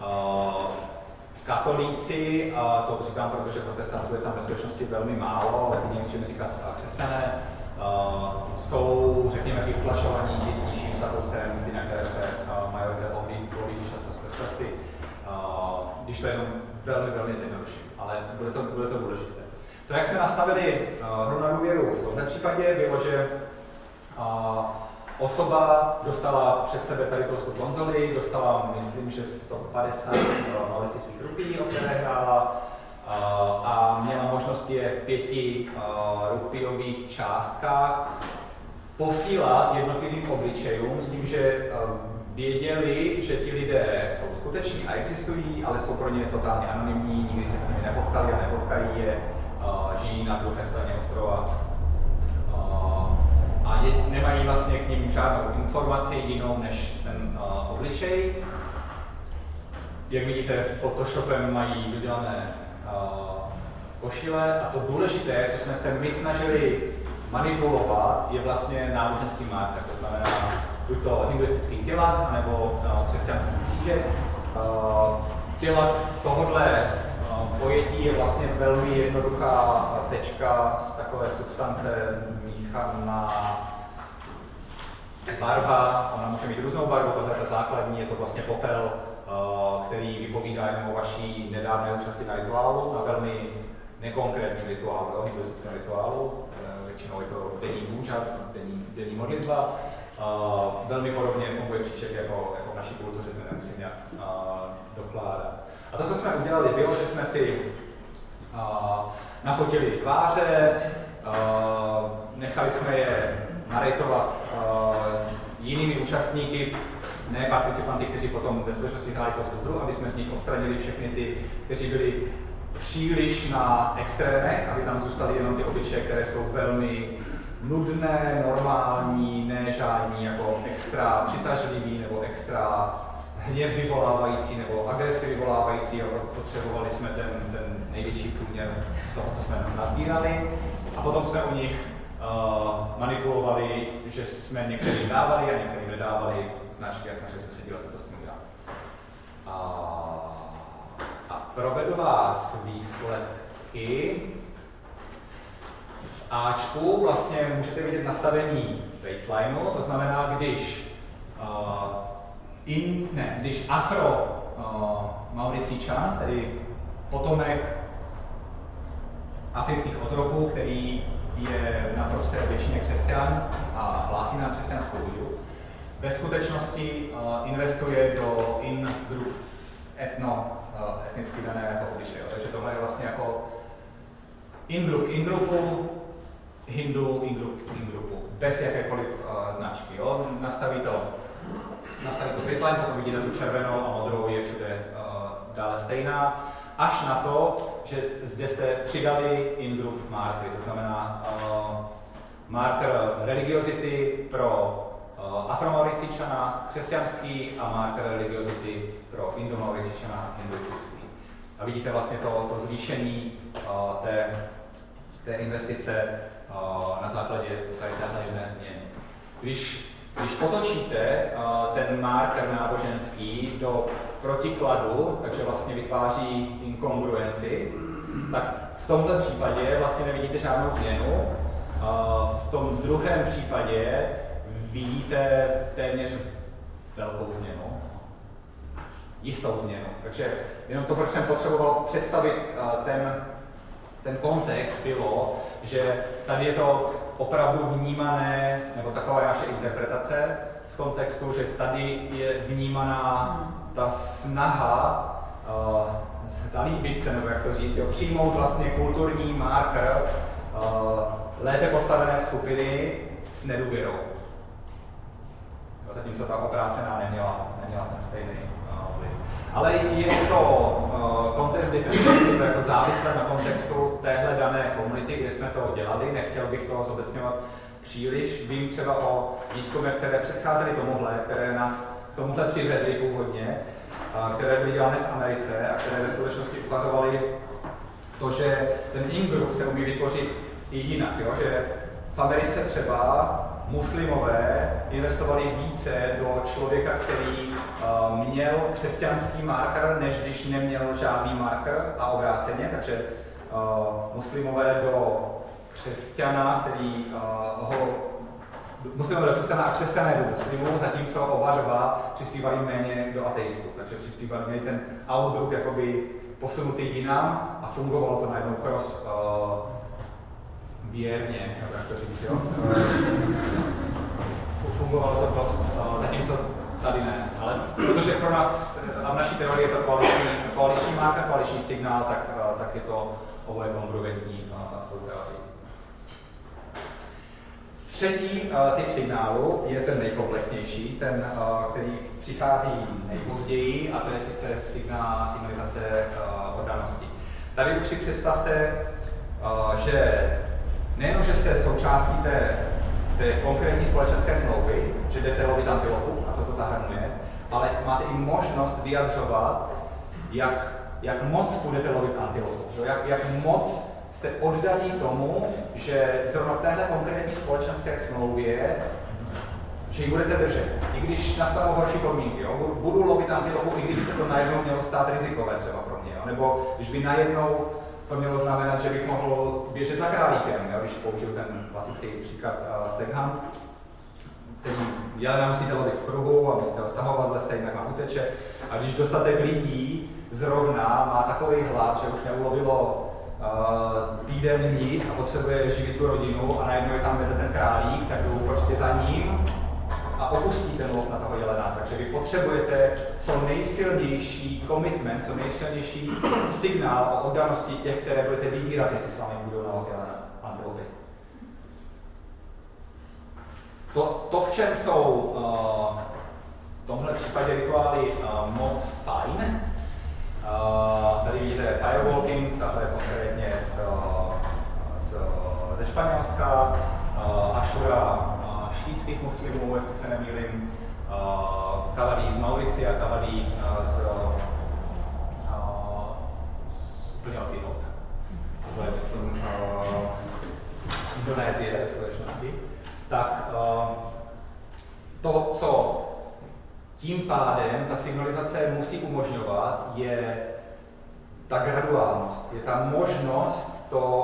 katolíci, to říkám, protože protestantů je tam ve skutečnosti velmi málo, ale tím můžeme říkat křesťané, jsou, řekněme, vytlačovaní i s nižším statusem, ty, na které se majorita ohlíží často skrz prsty, když to jenom velmi, velmi zjednoduším, ale bude to důležité. To, jak jsme nastavili hru na důvěru v tomto případě, bylo, že osoba dostala před sebe tady tu konzoli, dostala, myslím, že 150 mauricijských rupí, o které hrála, a měla možnost je v 5 rupiových částkách posílat jednotlivým obličejům s tím, že věděli, že ti lidé jsou skuteční a existují, ale jsou pro ně totálně anonymní, nikdy se s nimi nepotkali a nepotkají je, žijí na druhé straně ostrova a nemají vlastně k nim žádnou informaci jinou než ten obličej. Jak vidíte, Photoshopem mají dodělané košile a to důležité, co jsme se my snažili manipulovat, je vlastně náboženský marker, to znamená buď to hinduistický tilak, nebo křesťanský křížek. Tilak tohodle pojetí je vlastně velmi jednoduchá tečka z takové substance míchaná barva, ona může mít různou barvu, tohle je základní, je to vlastně popel, který vypovídá jenom o vaší nedávné účasti na rituálu, na velmi nekonkrétním rituálu, hinduistickém rituálu. Většinou je to denní puja, denní modlitba. Velmi podobně funguje křížek jako v naší kultuře, to nemusím nějak dokládat. A to, co jsme udělali, bylo, že jsme si nafotili tváře, nechali jsme je narejtovat jinými účastníky, ne participanty, kteří potom ve skutečnosti hráli tu hru, aby jsme z nich odstranili všechny ty, kteří byli příliš na extrémech, aby tam zůstaly jenom ty obličeje, které jsou velmi nudné, normální, ne žádný jako extra přitažlivý nebo extra hněv vyvolávající nebo agresi vyvolávající. Potřebovali jsme ten největší průměr z toho, co jsme nazbírali. A potom jsme u nich manipulovali, že jsme některým dávali a některým nedávali značky a snažili jsme se dívat, co to s ním dělá. A provedu vás výsledky. V Ačku vlastně můžete vidět nastavení baselineu, to znamená, když Afro Mauricíčan, tedy potomek afrických otroků, který je v naprosté většině křesťan a hlásí na křesťanskou víru, ve skutečnosti investuje do in-group etnicky daného obličeje. Takže tohle je vlastně jako in-groupu, Hindu in-groupu, bez jakékoliv značky. Jo? Nastaví to baseline, potom vidíte tu červenou a modrou je všude dále stejná, až na to, že zde jste přidali in-group markery, to znamená marker religiozity pro afromauricíčana křesťanský a marker religiozity pro indomauricíčana hinduistický. A vidíte vlastně to zvýšení té investice na základě tady téhle jedné změny. Když otočíte ten marker náboženský do protikladu, takže vlastně vytváří inkongruenci, tak v tomhle případě vlastně nevidíte žádnou změnu. V tom druhém případě vidíte téměř velkou změnu, jistou změnu. Takže jenom to, proč jsem potřeboval představit ten kontext, bylo, že tady je to opravdu vnímané, nebo taková je naše interpretace z kontextu, že tady je vnímaná ta snaha zalíbit se, nebo jak to říct, přijmout vlastně kulturní marker lépe postavené skupiny s nedůvěrou. Zatímco ta oprácená neměla ten stejný vliv. Ale je to kontext dependent, jako závislé na kontextu téhle dané komunity, kde jsme to dělali. Nechtěl bych to zobecňovat příliš. Vím třeba o výzkumech, které předcházely tomuhle, které nás k tomuhle přivedly původně, které byly dělané v Americe a které ve skutečnosti ukazovaly to, že ten in-group se umí vytvořit i jinak. Jo? Že v Americe třeba muslimové investovali více do člověka, který měl křesťanský marker, než když neměl žádný marker a obráceně. Takže muslimové do křesťana, muslimové do křesťana a křesťané do muslimů, zatímco oba dva přispívali méně do ateistů. Takže měli ten outgroup jakoby posunutý jinam a fungovalo to najednou cross věrně, jak to říct, jo? Fungovalo to dost, zatímco tady ne. Ale protože pro nás a v naší teorii je to koaliční marker, koaliční signál, tak je to oboje kongruentní s tou teorií. Třetí typ signálu je ten nejkomplexnější, ten, který přichází nejpozději, a to je sice signalizace oddanosti. Tady už si představte, že nejenom, že jste součástí té konkrétní společenské smlouvy, že jdete lovit antilopu, a co to zahrnuje, ale máte i možnost vyjadřovat, jak moc budete lovit antilopu, jak moc jste oddaní tomu, že zrovna v téhle konkrétní společenské smlouvě, že ji budete držet. I když nastanou horší podmínky, jo? Budu lovit antilopu, i kdyby se to najednou mělo stát rizikové třeba pro mě, jo? Nebo když by najednou to mělo znamenat, že bych mohl běžet za králíkem, jo? Když použiju ten klasický příklad Stackhand, který jelena musíte lovit v kruhu a musíte ho stahovat v lese, jinak vám uteče. A když dostatek lidí zrovna má takový hlad, že už neulovilo týden nic a potřebuje živit tu rodinu a najednou je tam ten králík, tak jdou prostě za ním a opustí ten lov na toho jelena. Takže vy potřebujete co nejsilnější commitment, co nejsilnější signál o oddanosti těch, které budete vybírat, jestli s vámi budou na lov jelena antilopy. To, v čem jsou v tomhle případě rituály moc fajn, tady vidíte firewalking, tahle je konkrétně ze Španělska, Ašura šítských muslimů, jestli se nemýlím, Kavadí z Mauricia, Kavadí z úplně odinut. To je, myslím, Indonésie ve skutečnosti. Tak to, co tím pádem ta signalizace musí umožňovat, je ta graduálnost, je ta možnost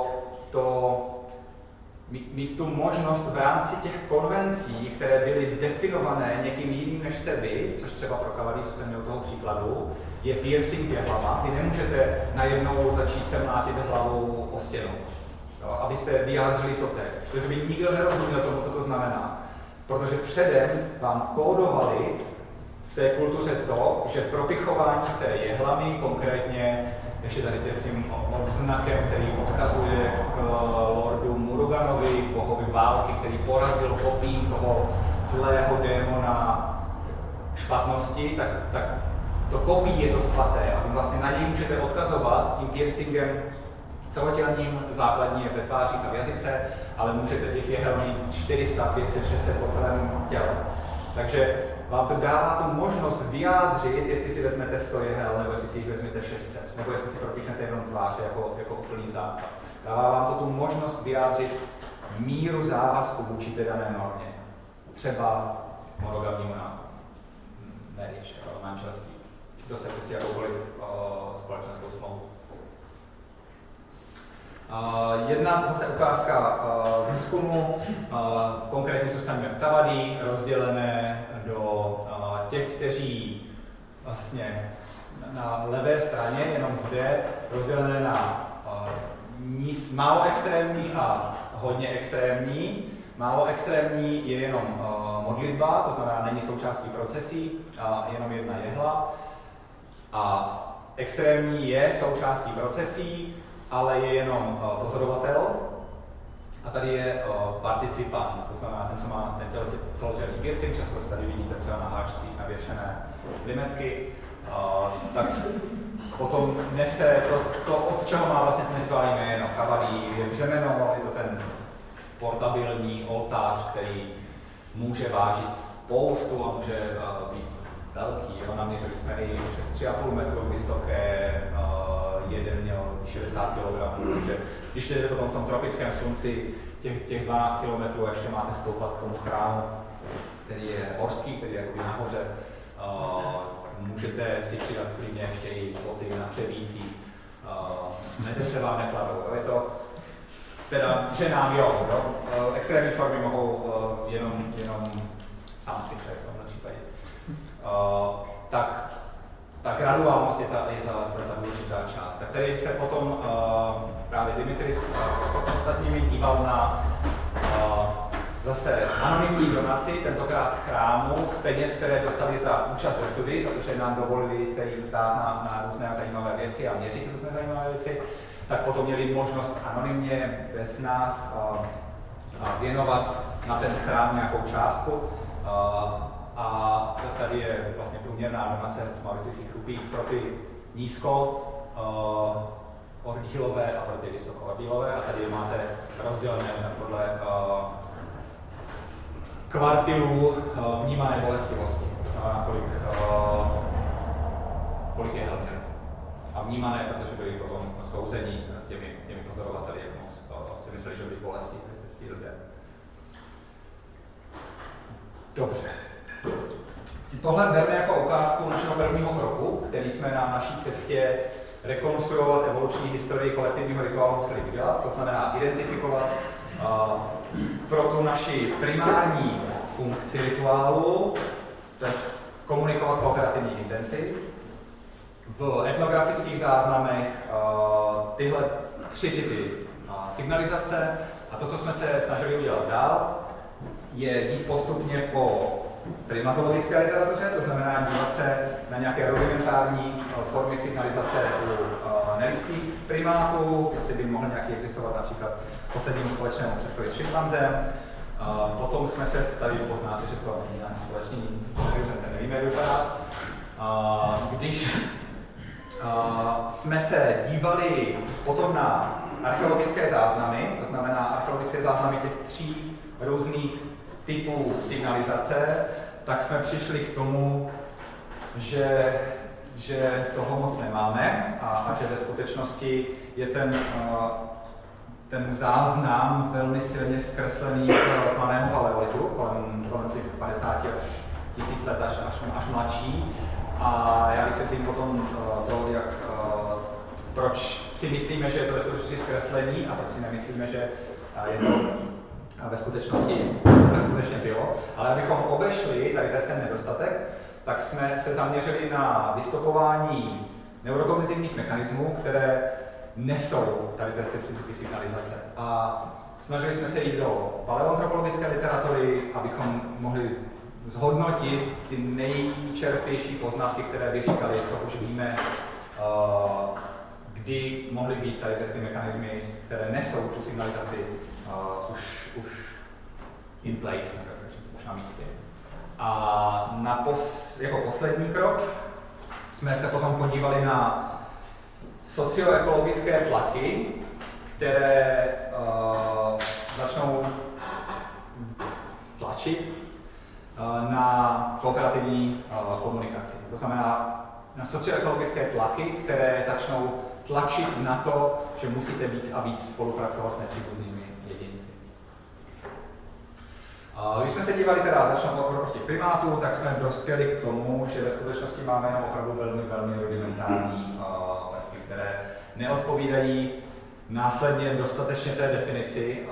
mít tu možnost v rámci těch konvencí, které byly definované někým jiným než jste vy, což třeba pro Kavadí, co jste měl toho příkladu, je piercing je hlava. Vy nemůžete najednou začít se mlátit hlavou o stěnu, jo, abyste vyjádřili to teď, protože by nikdo nerozuměl tomu, co to znamená. Protože předem vám kódovali v té kultuře to, že propichování se jehlami, konkrétně ještě tady s tím odznakem, který odkazuje k lordu Muruganovi, bohovi války, který porazil opím toho zlého démona špatnosti, tak to kopí je to svaté a vy vlastně na něj můžete odkazovat tím piercingem celotělním, základní je ve tvářích a v jazyce, ale můžete těch jehel mít 400, 500, 600 po celém těle. Takže vám to dává tu možnost vyjádřit, jestli si vezmete 100 jehel, nebo jestli si jich vezmete 600, nebo jestli si propíchnete jenom tváře jako úplný základ. Dává vám to tu možnost vyjádřit míru závazku vůči té dané normě. Třeba monogamnímu marriage, manželství. Dosaďte si jakoukoliv společenskou smlouvu. Jedna zase ukázka výzkumu, konkrétně zůstaneme v Kavadí, rozdělené do těch, kteří vlastně na levé straně, jenom zde, rozdělené na málo extrémní a hodně extrémní. Málo extrémní je jenom modlitba, to znamená, není součástí procesí, jenom jedna jehla. A extrémní je součástí procesí, ale je jenom pozorovatel. A tady je participant, to znamená ten, co má ten celotělní piercing, často se tady vidíte třeba na háčcích navěšené limetky, tak potom nese to, od čeho má vlastně ten rituální jméno. Kavadí je břemeno, je to ten portabilní oltář, který může vážit spoustu a může být velký. Jo? Naměřili jsme i přes 3,5 metru vysoké, jeden měl 60 kg, takže když jdete potom v tom tropickém slunci těch 12 km a ještě máte stoupat k tomu chrámu, který je horský, který je jakoby nahoře, můžete si přidat klidně ještě i boty na hřebící, mezi se vám nekladou. Je to teda ženám jo, extrémní formy mohou jenom samci v tomhle případě. Tak ta graduálnost je ta důležitá část. Tak tady se potom právě Dimitris s ostatními díval na zase anonymní donaci, tentokrát chrámu, z peněz, které dostali za účast ve studii, za to, že nám dovolili se jim ptát na různé zajímavé věci a měřit různé zajímavé věci, tak potom měli možnost anonymně bez nás věnovat na ten chrám nějakou částku. A tady je vlastně průměrná donace v mauricijských rupích pro ty nízko-oddílové a pro ty vysoko-oddílové. A tady máte rozdělené podle kvartilů vnímané bolestivosti. To znamená, kolik je helměr. A vnímané, protože byli potom souzení těmi pozorovateli, jak moc si mysleli, že byli bolesti lidé. Dobře. Tohle bereme jako ukázku našeho prvního kroku, který jsme na naší cestě rekonstruovat evoluční historii kolektivního rituálu museli udělat. To znamená identifikovat pro tu naši primární funkci rituálu, to je komunikovat po operativní intenci. V etnografických záznamech tyhle 3 typy signalizace a to, co jsme se snažili udělat dál, je jít postupně po primatologické literatuře, to znamená dívat se na nějaké rudimentární formy signalizace u nelidských primátů, jestli by mohl nějaký existovat například poslednímu společnému předchodu s šimpanzem. Potom jsme se tady poznáte, že to není náš společný ten nevíme, jak vypadá. Když jsme se dívali potom na archeologické záznamy, to znamená archeologické záznamy těch 3 různých typů signalizace, tak jsme přišli k tomu, že toho moc nemáme a že ve skutečnosti je ten záznam velmi silně zkreslený v mladém paleolitu, kolem těch 50 až 1000 let až mladší. A já vysvětlím potom to, proč si myslíme, že je to ve skutečnosti zkreslení a proč si nemyslíme, že je to ve skutečnosti skutečně bylo. Ale abychom obešli tady ten nedostatek, tak jsme se zaměřili na vystupování neurokognitivních mechanismů, které nesou tady ty 3 typy signalizace. A snažili jsme se jít do paleoantropologické literatury, abychom mohli zhodnotit ty nejčerstvější poznatky, které by říkali, co už víme, kdy mohly být tady ty mechanismy, které nesou tu signalizaci už in place, už na místě. A jako poslední krok jsme se potom podívali na socioekologické tlaky, které začnou tlačit na kooperativní komunikaci. To znamená na socioekologické tlaky, které začnou tlačit na to, že musíte víc a víc spolupracovat s nepříbuznými jedinci. Když jsme se dívali začnout od těch primátů, tak jsme dospěli k tomu, že ve skutečnosti máme jenom opravdu velmi rudimentární prvky, které neodpovídají následně dostatečně té definici.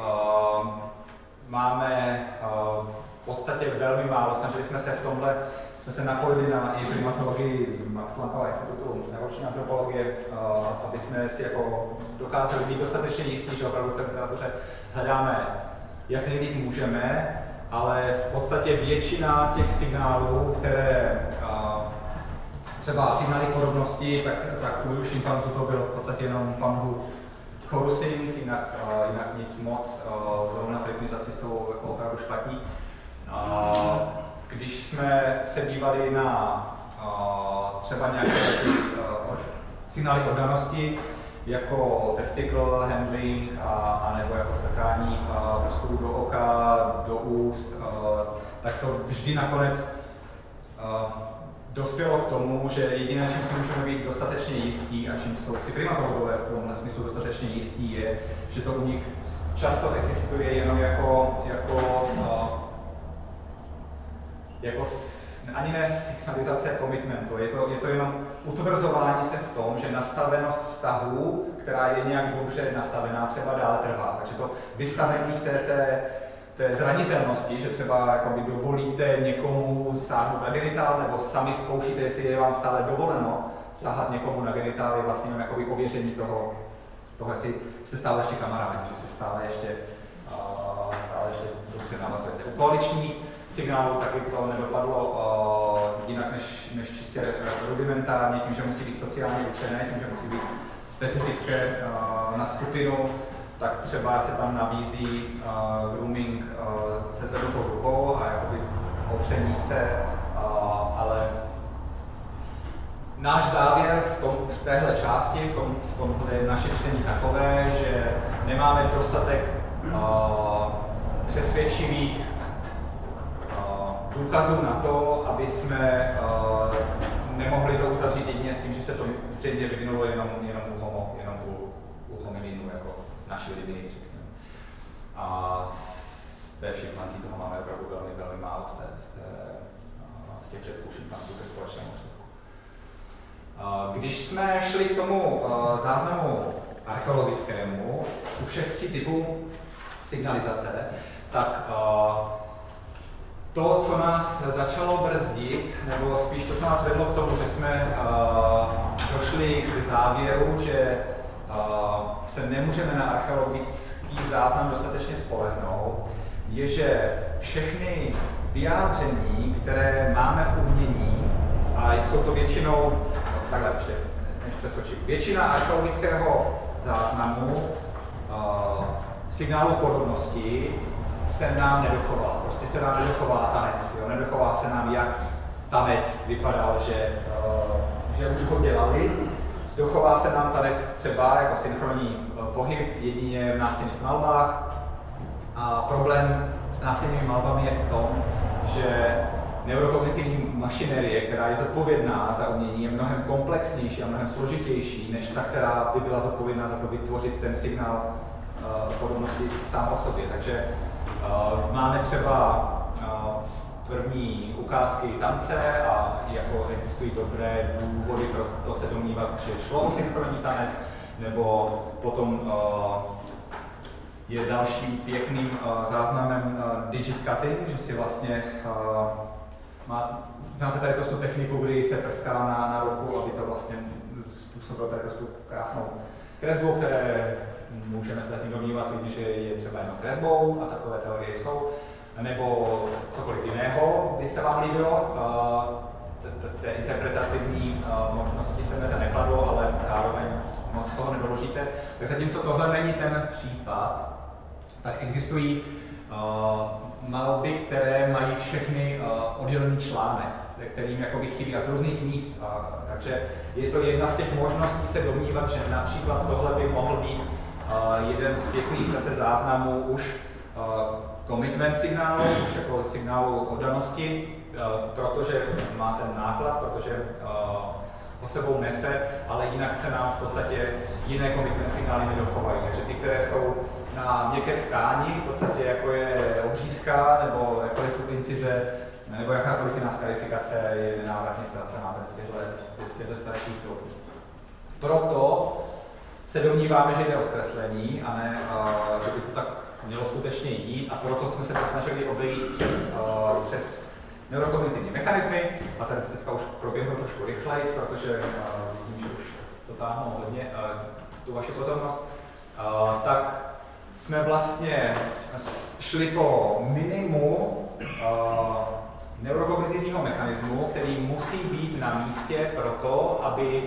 Máme v podstatě velmi málo, snažili jsme se v tomhle, jsme se napojili na i primatologii z Max Planckova institutu evoluční antropologie, aby jsme si jako dokázali být dostatečně jistí, že opravdu v té literatuře hledáme, jak nejlíp můžeme, ale v podstatě většina těch signálů, které třeba signály podobnosti, tak u šimpanzů to bylo v podstatě jenom panhu chorusing, jinak nic moc, zrovna rytmizaci jsou jako opravdu špatní. Když jsme se dívali na třeba nějaké signály oddanosti, jako testicle handling, anebo jako strkání prstů do oka, do úst, tak to vždy nakonec dospělo k tomu, že jediné, čím si můžeme být dostatečně jistí a čím jsou si primatologové v tomhle smyslu dostatečně jistí, je, že to u nich často existuje jenom jako ani ne signalizace commitmentu, je to jenom utvrzování se v tom, že nastavenost vztahů, která je nějak dobře nastavená, třeba dále trvá. Takže to vystavení se té zranitelnosti, že třeba jakoby dovolíte někomu sáhnout na genitál, nebo sami zkoušíte, jestli je vám stále dovoleno sahat někomu na genitál, je vlastně jakoby ověření toho, jestli jste stále ještě kamarádi, že se stále ještě dobře navazujete. U koaličních signálů taky to nedopadlo jinak než čistě rudimentárně, tím, že musí být sociálně učené, tím, že musí být specifické na skupinu. tak třeba se tam nabízí grooming se zvednutou rukou a jakoby opření se, ale náš závěr v téhle části, v tom bude naše čtení takové, že nemáme dostatek přesvědčivých důkazů na to, aby jsme nemohli to uzavřít jedině s tím, že se to zřejmě vyvinulo jenom u homininů, jako naši lidiny, řekněme. A z té šimpanzí toho máme opravdu velmi málo z těch předků šimpanzů ke společnému předku. Když jsme šli k tomu záznamu archeologickému, u všech 3 typů signalizace, tak to, co nás začalo brzdit, nebo spíš to, co nás vedlo k tomu, že jsme došli k závěru, že se nemůžeme na archeologický záznam dostatečně spolehnout, je, že všechny vyjádření, které máme v umění, a jsou to většinou, takhle ještě, než přeskočím, většina archeologického záznamu signálu podobnosti se nám nedochovala. Prostě se nám nedochová tanec, jo? Nedochová se nám, jak tanec vypadal, že už ho dělali. Dochová se nám tanec třeba jako synchronní pohyb jedině v nástěnných malbách. A problém s nástěnnými malbami je v tom, že neurokognitivní mašinerie, která je zodpovědná za umění, je mnohem komplexnější a mnohem složitější, než ta, která by byla zodpovědná za to vytvořit ten signál podobnosti sám o sobě. Takže máme třeba první ukázky tance a jako existují dobré důvody pro to se domnívat, že šlo o synchronní tanec, nebo potom je dalším pěkným záznamem digit cutting, že si vlastně znáte tady tu techniku, kdy se prská na ruku, aby to vlastně způsobilo tady tu krásnou kresbu, které můžeme se zatím domnívat, že je třeba jenom kresbou, a takové teorie jsou, nebo cokoliv jiného, by se vám líbilo. Té interpretativní možnosti se meze nekladou, ale zároveň moc toho nedoložíte. Tak zatímco tohle není ten případ, tak existují malby, které mají všechny oddělený článek, kterým jakoby chybí a z různých míst. Takže je to jedna z těch možností se domnívat, že například tohle by mohl být jeden z pěkných zase záznamů už commitment signálu, už jako signálu oddanosti, protože má ten náklad, protože o sebou nese, ale jinak se nám v podstatě jiné commitment signály nedochovají. Takže ty, které jsou na měkké tkáni, v podstatě jako je obřízka, nebo jako je incize, nebo jakákoliv jiná skarifikace je nenávratně ztracená z těchto starších dob. Proto se domníváme, že jde o zkreslení a ne, že by to tak mělo skutečně jít, a proto jsme se to snažili obejít přes neurokognitivní mechanismy, a tady teďka už proběhnu trošku rychleji, protože vidím, že už to táhnu hodně tu vaši pozornost, tak jsme vlastně šli po minimu neurokognitivního mechanismu, který musí být na místě proto, aby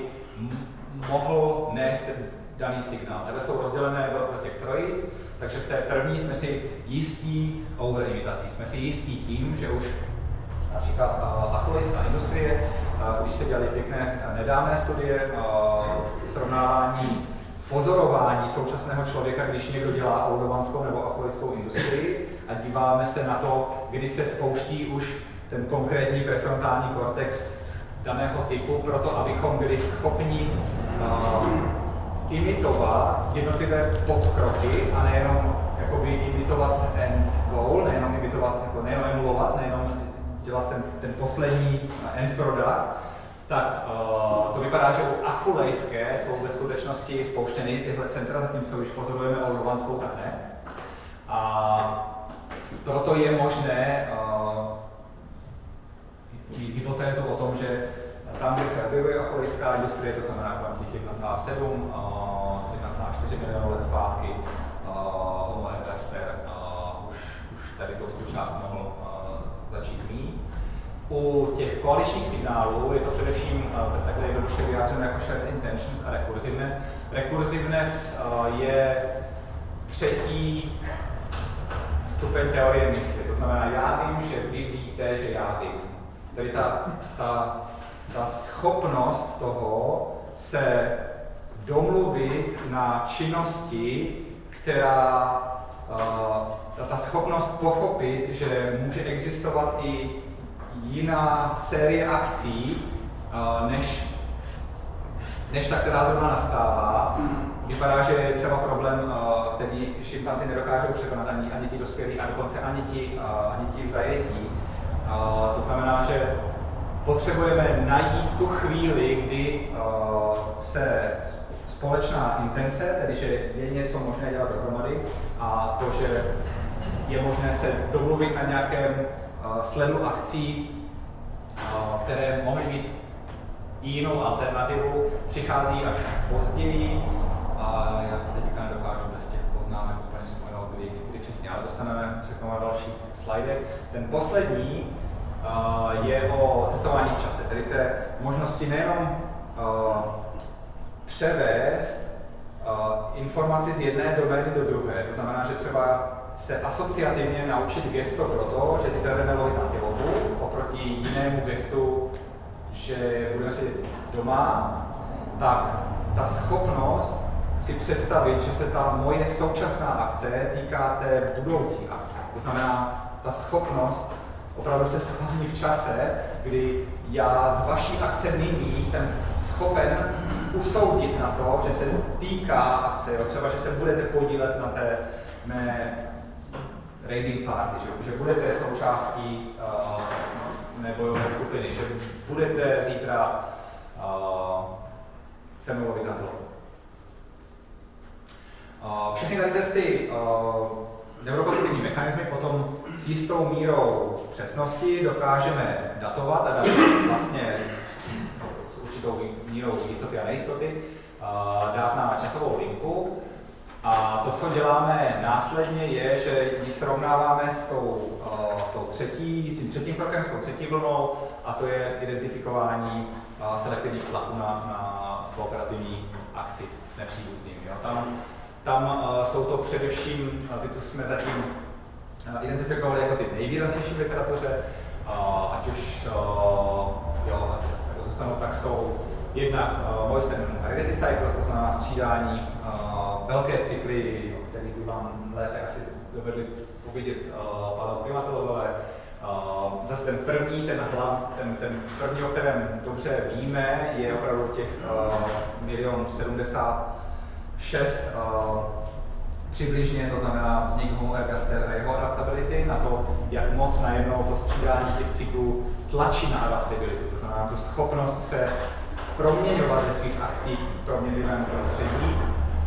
mohl nést daný signál. Tady jsou rozdělené do těch trojic, takže v té první jsme si jistí overimitací. Jsme si jistí tím, že už například achilejská industrie, když se dělaly pěkné nedávné studie, srovnávání pozorování současného člověka, když někdo dělá audovanskou nebo achilejskou industrii, a díváme se na to, kdy se spouští už ten konkrétní prefrontální kortex daného typu, proto abychom byli schopni imitovat jednotlivé podkroky a nejenom jakoby imitovat end goal, nejenom imitovat, jako nejenom emulovat, nejenom dělat ten poslední end product, tak to vypadá, že u achilejské jsou ve skutečnosti spouštěny tyhle centra, zatímco když pozorujeme audovanskou, tak ne. A proto je možné mít hypotézu o tom, že tam, kde se objevuje achilejská industrie, to znamená kolem těch 1,7, 1,4 milionů let zpátky, Homo erector už tady tu část mohl začít mít. U těch koaličních signálů je to především takhle jednoduše vyjádřeno jako shared intentions a recursiveness. Recursiveness je třetí stupeň teorie mysli. To znamená, já vím, že vy víte, že já vím. Tedy ta schopnost toho se domluvit na činnosti, která ta schopnost pochopit, že může existovat i jiná série akcí, než ta, která zrovna nastává. Vypadá, že je třeba problém, který šimpanzi nedokážou překonat ani ti dospělí, a dokonce ani ti v zajetí. To znamená, že potřebujeme najít tu chvíli, kdy se společná intence, tedy že je něco možné dělat dohromady, a to, že je možné se domluvit na nějakém sledu akcí, které mohly být jinou alternativu, přichází až později. A já se teďka nedokážu bez těch poznámek úplně vzpomenout, kdy přesně, ale dostaneme se k tomu na další slidech. Ten poslední je o cestování v čase, tedy té možnosti nejenom převést informaci z jedné domény do druhé. To znamená, že třeba se asociativně naučit gesto proto, že si jdeme lovit antilopu, oproti jinému gestu, že budeme sedět doma, tak ta schopnost si představit, že se ta moje současná akce týká té budoucí akce. To znamená, ta schopnost opravdu cestování v čase, kdy já z vaší akce nyní jsem schopen usoudit na to, že se týká akce, jo? Třeba, že se budete podílet na té mé raiding party, že budete součástí nebojové skupiny, že budete zítra se mnou lovit na to. Všechny tady ty neurokognitivní mechanismy potom s jistou mírou přesnosti dokážeme datovat a dát vlastně s určitou mírou jistoty a nejistoty dát na časovou linku. A to, co děláme následně, je, že ji srovnáváme s tím třetím krokem, s tou třetí vlnou, a to je identifikování selektivních tlaků na kooperativní akci s nepříbuznými. Tam jsou to především ty, co jsme zatím identifikovali jako ty nejvýraznější v literatuře, ať už asi zůstanou, tak jsou jednak Moisten heredity cycles, to znamená střídání, velké cykly, o kterých by vám lépe asi dovedli uvidět paleoklimatologové. Zase ten první, ten první, o kterém dobře víme, je opravdu těch 1 076 přibližně, to znamená vznik Homo ergaster a jeho adaptability, na to, jak moc najednou to střídání těch cyklů tlačí na adaptabilitu, to znamená tu schopnost se proměňovat ze svých akcí v proměnlivém prostředí.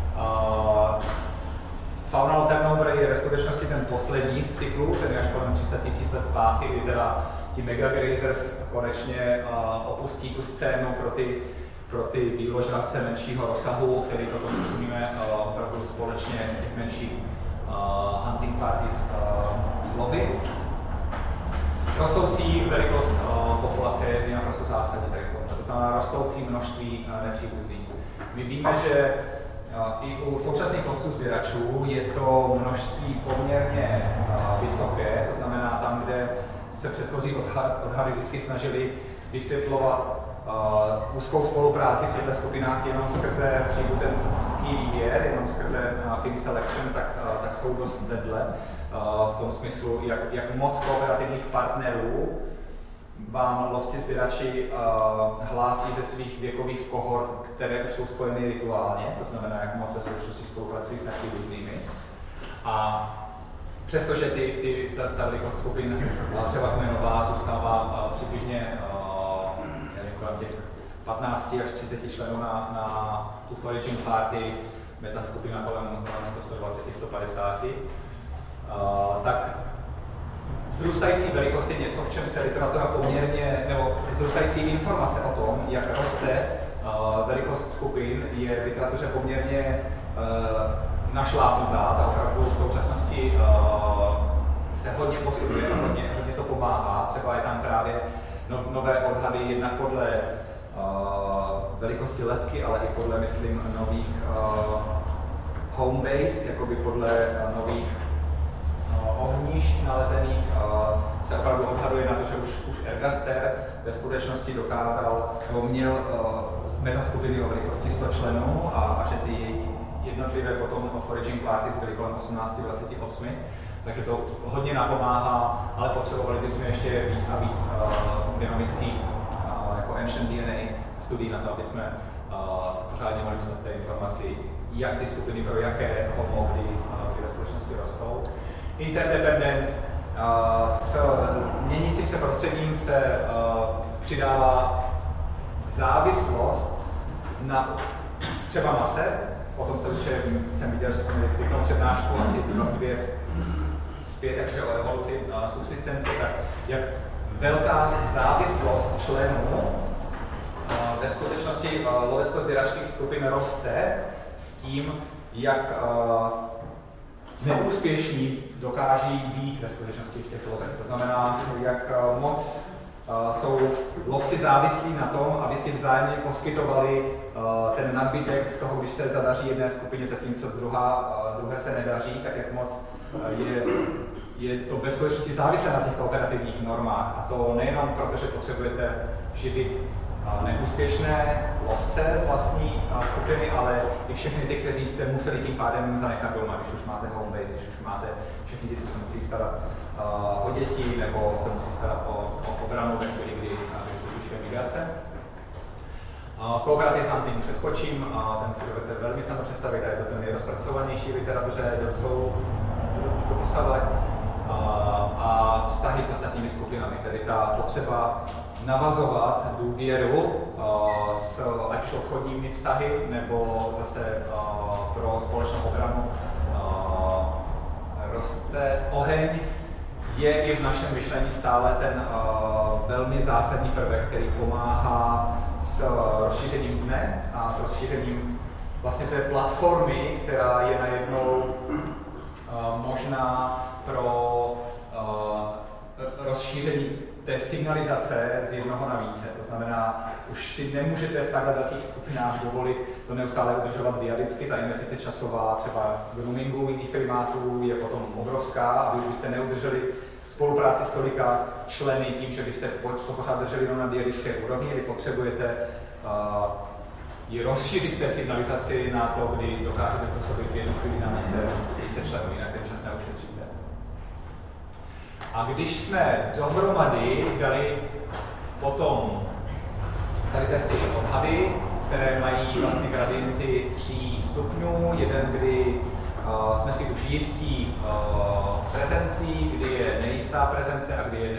Faunal turnover je ve skutečnosti ten poslední z cyklů, ten je až kolem 300 000 let zpátky, kdy teda ti megagrazers konečně opustí tu scénu pro ty býložravce menšího rozsahu, který potom umíme opravdu společně těch menších hunting parties lovit. Rostoucí velikost populace je naprosto zásadní tady. To znamená rostoucí množství nepříbuzných. My víme, že i u současných lovců sběračů je to množství poměrně vysoké, to znamená tam, kde se předchozí odhady vždycky snažili vysvětlovat úzkou spolupráci v těchto skupinách jenom skrze příbuzenský výběr, jenom skrze king selection, tak jsou dost vedle v tom smyslu, jak moc kooperativních partnerů vám lovci sběrači hlásí ze svých věkových kohort, které už jsou spojeny rituálně, to znamená, jak moc ve společnosti spolupracují s našimi různými. A přestože ta velikost skupin, třeba kmenová, zůstává přibližně kolem těch 15 až 30 členů na tu foraging party, meta skupina kolem 120, 150, tak vzrůstající velikost je něco, v čem se literatura poměrně, nebo vzrůstající informace o tom, jak roste velikost skupin, je v literatuře poměrně našlápnutá. Ta opravdu v současnosti se hodně posiluje, hodně to pomáhá. Třeba je tam právě nové odhady jednak podle velikosti letky, ale i podle, myslím, nových home base, jakoby podle nových ohnišť nalezených, se opravdu odhaduje na to, že už Ergaster ve skutečnosti dokázal, nebo měl metaskupiny o velikosti 100 členů a že ty jednotlivé potom foraging parties byly kolem 18-28, takže to hodně napomáhá, ale potřebovali bychom ještě víc a víc genomických jako ancient DNA studií na to, aby jsme se pořádně mohli dostat té informaci, jak ty skupiny pro jaké homo, kdy ve společnosti rostou. Interdependence s měnícím se prostředím se přidává závislost na třeba mase. O tom jste určitě jsem viděl, že jsme měli pěknou přednášku, asi 2 zpět, takže o evoluci a subsistenci, tak jak velká závislost členů ve skutečnosti lovecko-sběračských skupin roste s tím, jak neúspěšní dokáží být ve skutečnosti v těch lovech. To znamená, jak moc jsou lovci závislí na tom, aby si vzájemně poskytovali ten nadbytek z toho, když se zadaří jedné skupině, zatímco druhé se nedaří, tak jak moc je to ve skutečnosti závislé na těch kooperativních normách. A to nejenom proto, že potřebujete živit neúspěšné lovce z vlastní skupiny, ale i všechny ty, kteří jste museli tím pádem zanechat doma, když už máte home base, když už máte všechny ty, co se musí starat o děti, nebo se musí starat o obranu ve chvíli, kdy se zvyšuje migrace. Cooperative hunting přeskočím, ten si dovedete velmi snadno představit, a je to ten nejrozpracovanější literatuře doposavať. A vztahy s ostatními skupinami, tedy ta potřeba navazovat důvěru ať už obchodními vztahy, nebo zase pro společnou obranu roste. Oheň je i v našem myšlení stále ten velmi zásadní prvek, který pomáhá s rozšířením dne a s rozšířením vlastně té platformy, která je najednou možná pro rozšíření té signalizace z jednoho na více. To znamená, už si nemůžete v takhle velkých skupinách dovolit to neustále udržovat diadicky. Ta investice časová třeba v groomingu jiných primátů je potom obrovská a vy už byste neudrželi spolupráci s tolika členy tím, že byste to pořád drželi jenom na diadické úrovni. Vy potřebujete ji rozšířit v té signalizaci na to, kdy dokážete působit v jednotlivý na více členů, jinak ten čas neušetříte. A když jsme dohromady dali potom tady testy odhady, které mají vlastně gradienty 3 stupňů, jeden, kdy jsme si už jistí prezencí, kdy je nejistá prezence a kdy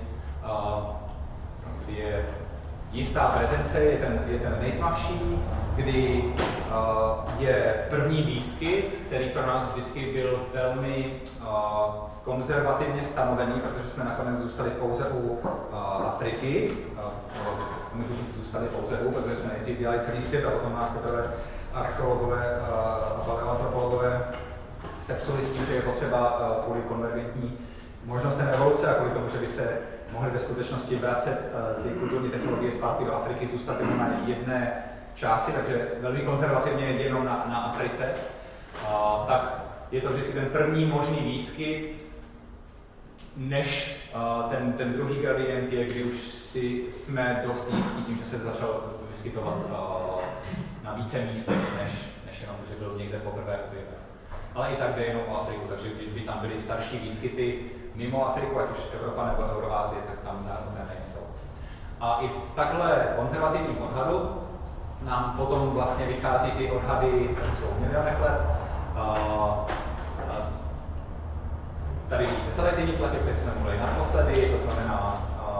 je jistá prezence, je ten nejtmavší, kdy je první výskyt, který pro nás vždycky byl velmi konzervativně stanovený, protože jsme nakonec zůstali pouze u Afriky. Můžu říct, zůstali pouze protože jsme nejdřív dělali celý svět a potom nás teprve archeologové a paleoantropologové sepsuli s tím, že je potřeba kvůli konvergentní možnostem evoluce a kvůli tomu, že by se mohly ve skutečnosti vracet ty kulturní technologie zpátky do Afriky, zůstat jenom na jedné části, takže velmi konzervativně jenom na Africe, tak je to vždycky ten první možný výskyt, než ten druhý gradient je, kdy už si jsme dost jistí tím, že se začal vyskytovat na více místech, než jenom, že byl někde poprvé objeven. Ale i tak jde jenom o Afriku, takže když by tam byly starší výskyty mimo Afriku, ať už Evropa nebo Euroázie, tak tam zahrnuté nejsou. A i v takhle konzervativním odhadu nám potom vlastně vychází ty odhady, které jsou v milionech let. Tady vidíte selektivní tlaky, které jsme mluvili naposledy, to znamená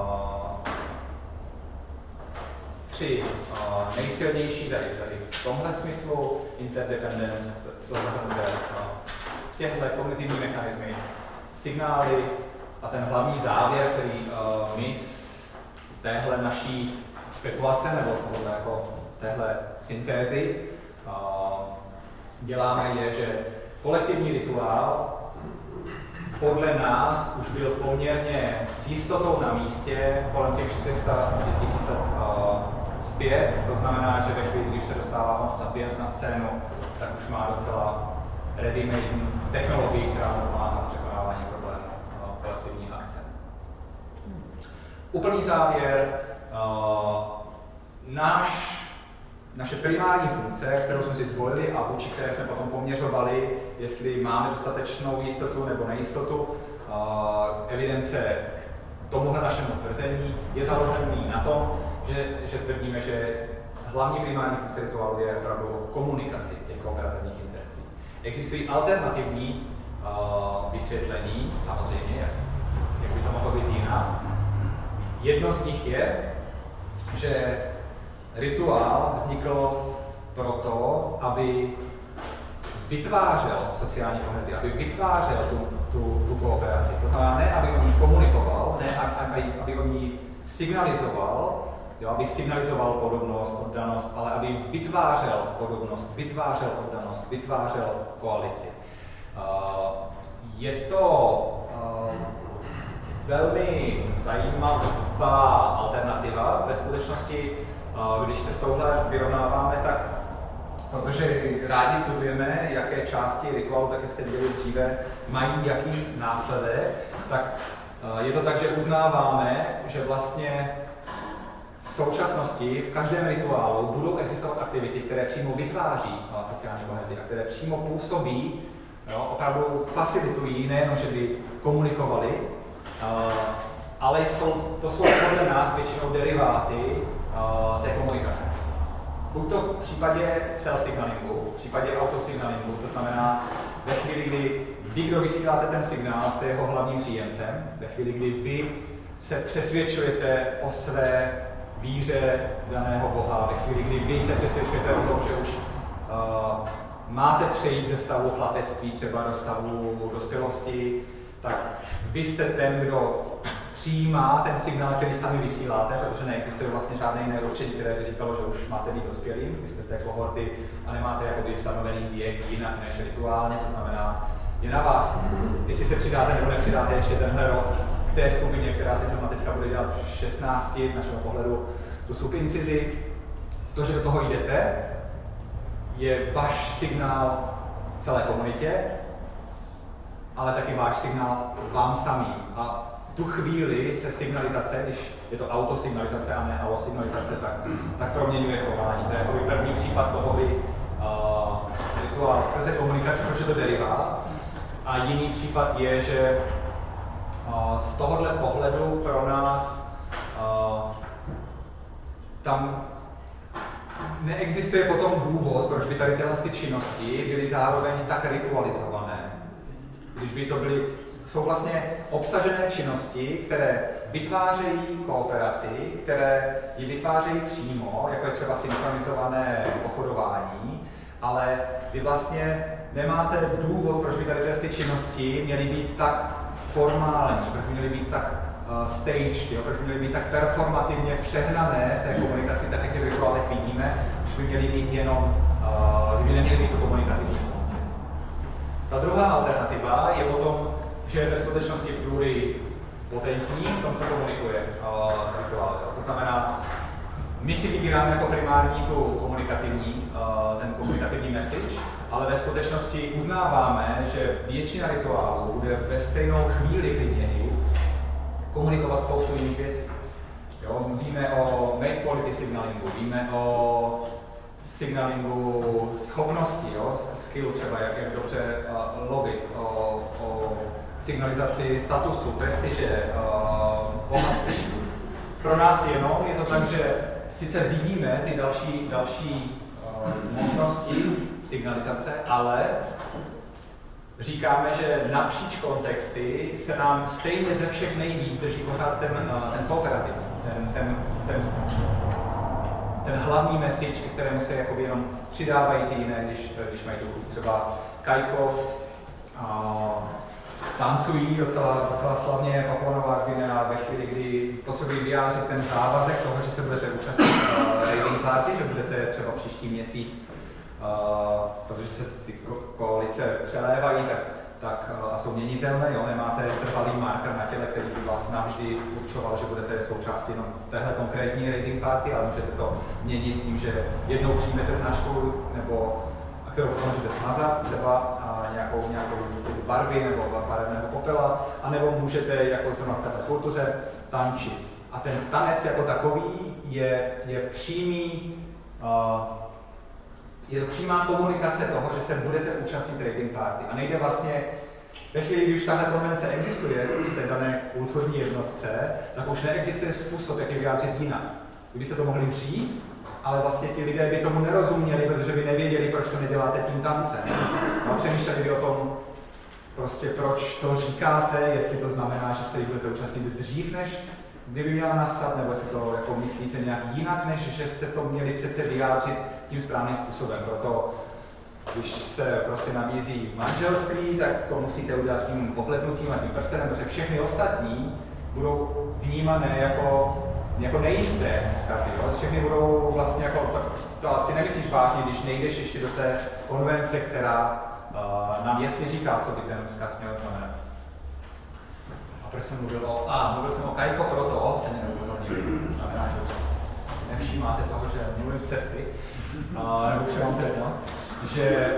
3 nejsilnější tady v tomhle smyslu, interdependence, co zahrnuje v těchto kognitivní mechanismy, signály a ten hlavní závěr, který my z téhle naší spekulace nebo jako z téhle syntézy děláme je, že kolektivní rituál podle nás už byl poměrně s jistotou na místě kolem těch 400 000 let zpět. To znamená, že ve chvíli, když se dostává Homo sapiens na scénu, tak už má docela ready-made technologii, která pomáhá s překonávání problémů kolektivní akce. Úplný závěr. Naše primární funkce, kterou jsme si zvolili a vůči které jsme potom poměřovali, jestli máme dostatečnou jistotu nebo nejistotu evidence k tomuhle našemu tvrzení, je založený na tom, že tvrdíme, že hlavní primární funkce rituálu je opravdu komunikaci těch kooperativních intencí. Existují alternativní vysvětlení, samozřejmě, jak by to mohlo být jinak. Jedno z nich je, že rituál vznikl proto, aby vytvářel sociální kohezi, aby vytvářel tu kooperaci. To znamená ne, aby o ní komunikoval, ne, aby o ní signalizoval, jo, aby signalizoval podobnost, oddanost, ale aby vytvářel podobnost, vytvářel oddanost, vytvářel koalici. Je to velmi zajímavá alternativa. Ve skutečnosti, když se s touhle vyrovnáváme, tak protože rádi studujeme, jaké části rituálu, tak jak jste viděli dříve, mají jaký následek, tak je to tak, že uznáváme, že vlastně v současnosti v každém rituálu budou existovat aktivity, které přímo vytváří sociální kohezi a které přímo působí, jo, opravdu facilitují, nejenom, že by komunikovali, ale to jsou podle nás většinou deriváty té komunikace. Buď to v případě self-signalingu, v případě autosignalingu, to znamená ve chvíli, kdy vy, kdo vysíláte ten signál, jste jeho hlavním příjemcem, ve chvíli, kdy vy se přesvědčujete o své víře daného Boha, ve chvíli, kdy vy se přesvědčujete o tom, že už máte přejít ze stavu chlapectví třeba do stavu dospělosti, tak vy jste ten, kdo přijímá ten signál, který sami vysíláte, protože neexistuje vlastně žádné jiné určení, které by říkalo, že už máte být dospělým, vy jste z té kohorty a nemáte jakoby stanovený věk jinak než rituálně, to znamená, je na vás, jestli se přidáte nebo nepřidáte ještě tenhle rok k té skupině, která si zrovna teďka bude dělat v 16 z našeho pohledu tu subincizi. To, že do toho jdete, je váš signál celé komunitě, ale taky váš signál vám samým. A v tu chvíli se signalizace, když je to autosignalizace a ne alosignalizace, tak proměňuje chování. To je jako první případ toho, kdy rituál skrze komunikaci, protože to derivát. A jiný případ je, že z tohohle pohledu pro nás tam neexistuje potom důvod, proč by tady tyhle činnosti byly zároveň tak ritualizované. Když by to byly, jsou vlastně obsažené činnosti, které vytvářejí kooperaci, které ji vytvářejí přímo, jako je třeba synchronizované pochodování, ale vy vlastně nemáte důvod, proč by tady ty činnosti měly být tak formální, proč by měly být tak staged, jo, proč by měly být tak performativně přehnané v té komunikaci, tak jak je v rituálech vidíme, když by měly být jenom, kdyby neměly být to komunikativní funkce. Ta druhá alternativa je o tom, že je ve skutečnosti pluripotentní v tom, co komunikuje rituál. To znamená, my si vybíráme jako primární ten komunikativní message, ale ve skutečnosti uznáváme, že většina rituálů bude ve stejnou chvíli klidně komunikovat spoustu jiných věcí. Jo, víme o made quality signalingu, víme o signalingu schopnosti, jo, skill třeba, jak dobře lovit, o signalizaci statusu, prestiže, bohatství. Pro nás jenom je to tak, že sice vidíme ty další možnosti signalizace, ale říkáme, že napříč kontexty se nám stejně ze všech nejvíc drží pořád ten kooperativní, ten hlavní message, ke kterému se jakoby jenom přidávají ty jiné, když mají tu třeba Kajko, tancují docela slavně Papua Guinea ve chvíli, kdy potřebují vyjádřit ten závazek toho, že se budete účastnit raiding party, že budete třeba příští měsíc, protože se ty koalice přelévají, tak a jsou měnitelné, jo? Nemáte trvalý marker na těle, který by vás navždy určoval, že budete součástí jenom téhle konkrétní raiding party, ale můžete to měnit tím, že jednou přijmete značku nebo kterou potom můžete smazat třeba nějakou barvy nebo barevného popela, anebo můžete, jako zrovna v této kultuře, tančit. A ten tanec jako takový je přímá komunikace toho, že se budete účastnit trading party. A nejde vlastně, ve chvíli, kdy už tahle konvence existuje v té dané kulturní jednotce, tak už neexistuje způsob, jak je vyjádřit jinak. Kdybyste to mohli říct, ale vlastně ti lidé by tomu nerozuměli, protože by nevěděli, proč to neděláte tím tancem. A přemýšleli by o tom, prostě proč to říkáte, jestli to znamená, že se jich budete účastnit dřív, než kdyby měla nastat, nebo jestli to jako myslíte nějak jinak, než že jste to měli přece vyjádřit tím správným způsobem. Proto, když se prostě nabízí manželství, tak to musíte udělat tím popletnutím a tím prstenem, protože všechny ostatní budou vnímané jako nejisté vzkazy. Všechny budou vlastně jako, tak to asi nemyslíš vážně, když nejdeš ještě do té konvence, která nám jasně říká, co by ten vzkaz měl znamenat. A proč jsem mluvil o Kajko proto, se mě neupozornil, znamená, že už nevšímáte toho, že mluvím z cesty, nebo už vám to jedno, že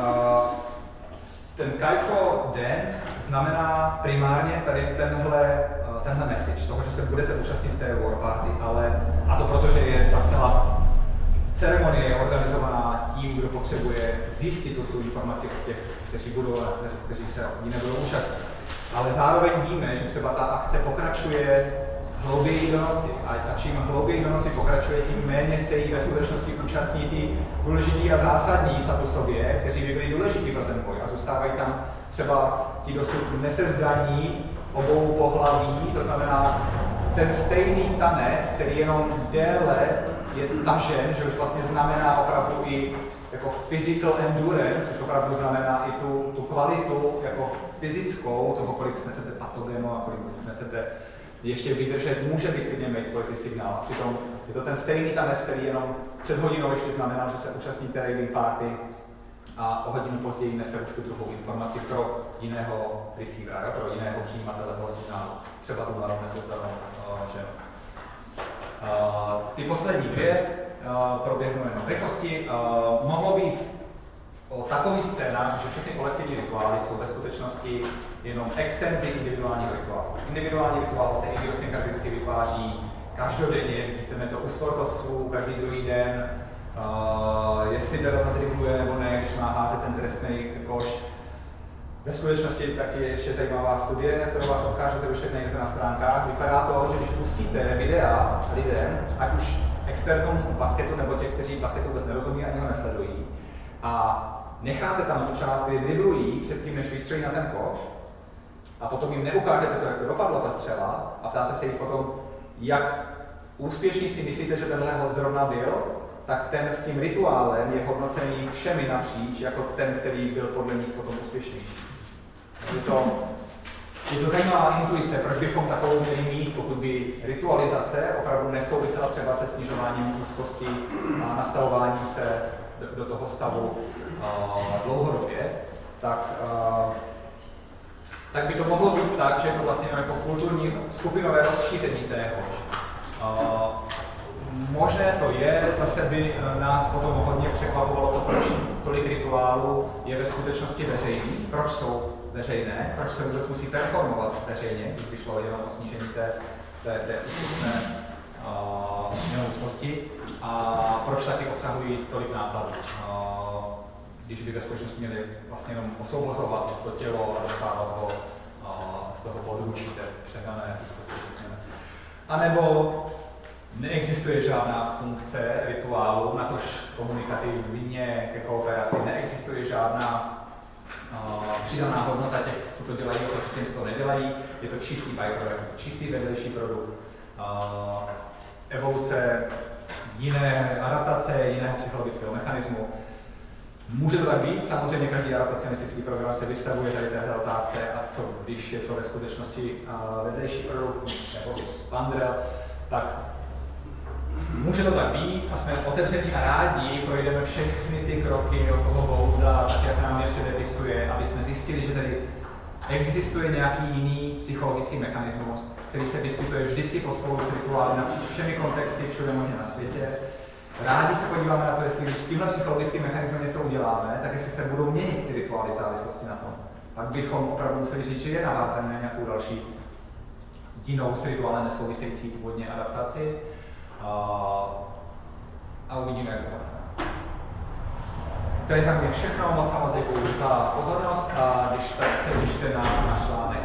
ten Kajko dance znamená primárně tady tenhle message, toho, že se budete účastnit té war party, a to proto, že je ta celá ceremonie je organizovaná tím, kdo potřebuje zjistit tu informaci od těch, kteří se ní nebudou účastnit. Ale zároveň víme, že třeba ta akce pokračuje hlouběji do noci. A čím hlouběji do noci pokračuje, tím méně se jí ve skutečnosti účastní ti důležití a zásadní statusově, kteří by byli důležití pro ten boj. A zůstávají tam třeba ti dosud nesezdaní obou pohlaví, to znamená ten stejný tanec, který jenom déle je tažen, že už vlastně znamená opravdu i jako physical endurance, což opravdu znamená i tu kvalitu jako fyzickou, toho, kolik snesete patogenu a kolik snesete ještě vydržet, může být klidně mít quality signál. A přitom je to ten stejný tanec, který jenom před hodinou ještě znamená, že se účastníte trading party a o hodinu později nese už tu druhou informaci pro jiného receivera, pro jiného přijímatele toho signálu. Třeba tu mladou nesvětelnou ženu. Ty poslední dvě proběhnou jenom v rychlosti. Mohlo být o takových scénách, že všechny kolektivní rituály jsou ve skutečnosti jenom extenzi individuálního rituálu. Individuální rituál se idiosynkraticky vytváří každodenně, vidíte to u sportovců každý druhý den, jestli teda zadribluje nebo ne, když má házet ten trestný koš. Ve skutečnosti taky je ještě zajímavá studie, na kterou vás odkážu, kterou ještě najdete na stránkách. Vypadá to, že když pustíte videa lidem, ať už expertům basketu nebo těch, kteří basketu vůbec nerozumí ani ho nesledují, a necháte tam tu část, kdy driblují předtím, než vystřelí na ten koš, a potom jim neukážete to, jak to dopadla ta střela, a ptáte se jich potom, jak úspěšný si myslíte, že tenhle hod zrovna byl, tak ten s tím rituálem je hodnocený všemi napříč, jako ten, který byl podle nich potom úspěšnější. Je to zajímavá intuice, proč bychom takovou měli mít, pokud by ritualizace opravdu nesouvisela třeba se snižováním úzkosti a nastavováním se do toho stavu dlouhodobě, tak by to mohlo být tak, že je to vlastně jako kulturní skupinové rozšíření téhož. Možné to je, zase by nás potom hodně překvapovalo to, proč tolik rituálů je ve skutečnosti veřejný, proč jsou veřejné, proč se vůbec musí performovat veřejně, když by šlo jenom o snížení té úzkostné neúzkosti, a proč taky obsahují tolik nákladů, když by ve skutečnosti měli vlastně jenom osvobozovat to tělo a dostávat ho z toho područí té přehnané úzkosti, řekněme. A nebo neexistuje žádná funkce rituálu, natož komunikativně ke kooperaci, neexistuje žádná přidaná hodnota těch, co to dělají, a těm, co to nedělají. Je to čistý byproduct, čistý vedlejší produkt, evoluce, jiné adaptace, jiného psychologického mechanismu. Může to tak být, samozřejmě každý adaptacionistický program se vystavuje tady téhle otázce, a co když je to ve skutečnosti vedlejší produkt jako spandrel, tak může to tak být a jsme otevření a rádi projdeme všechny ty kroky od toho bouda, tak jak nám je předepisuje, aby jsme zjistili, že tady existuje nějaký jiný psychologický mechanismus, který se vyskytuje vždycky pospolu s rituály napříč všemi kontexty, všude možně na světě, rádi se podíváme na to, jestli když s tímhle psychologickým mechanismem něco uděláme, tak jestli se budou měnit ty rituály v závislosti na tom. Pak bychom opravdu museli říct, že je navázaný na nějakou další jinou s rituálem nesouvisející původně adaptaci. A uvidíme, jak to dopadne. To je za mě všechno, moc děkuji za pozornost a když tak se těšte na náš článek.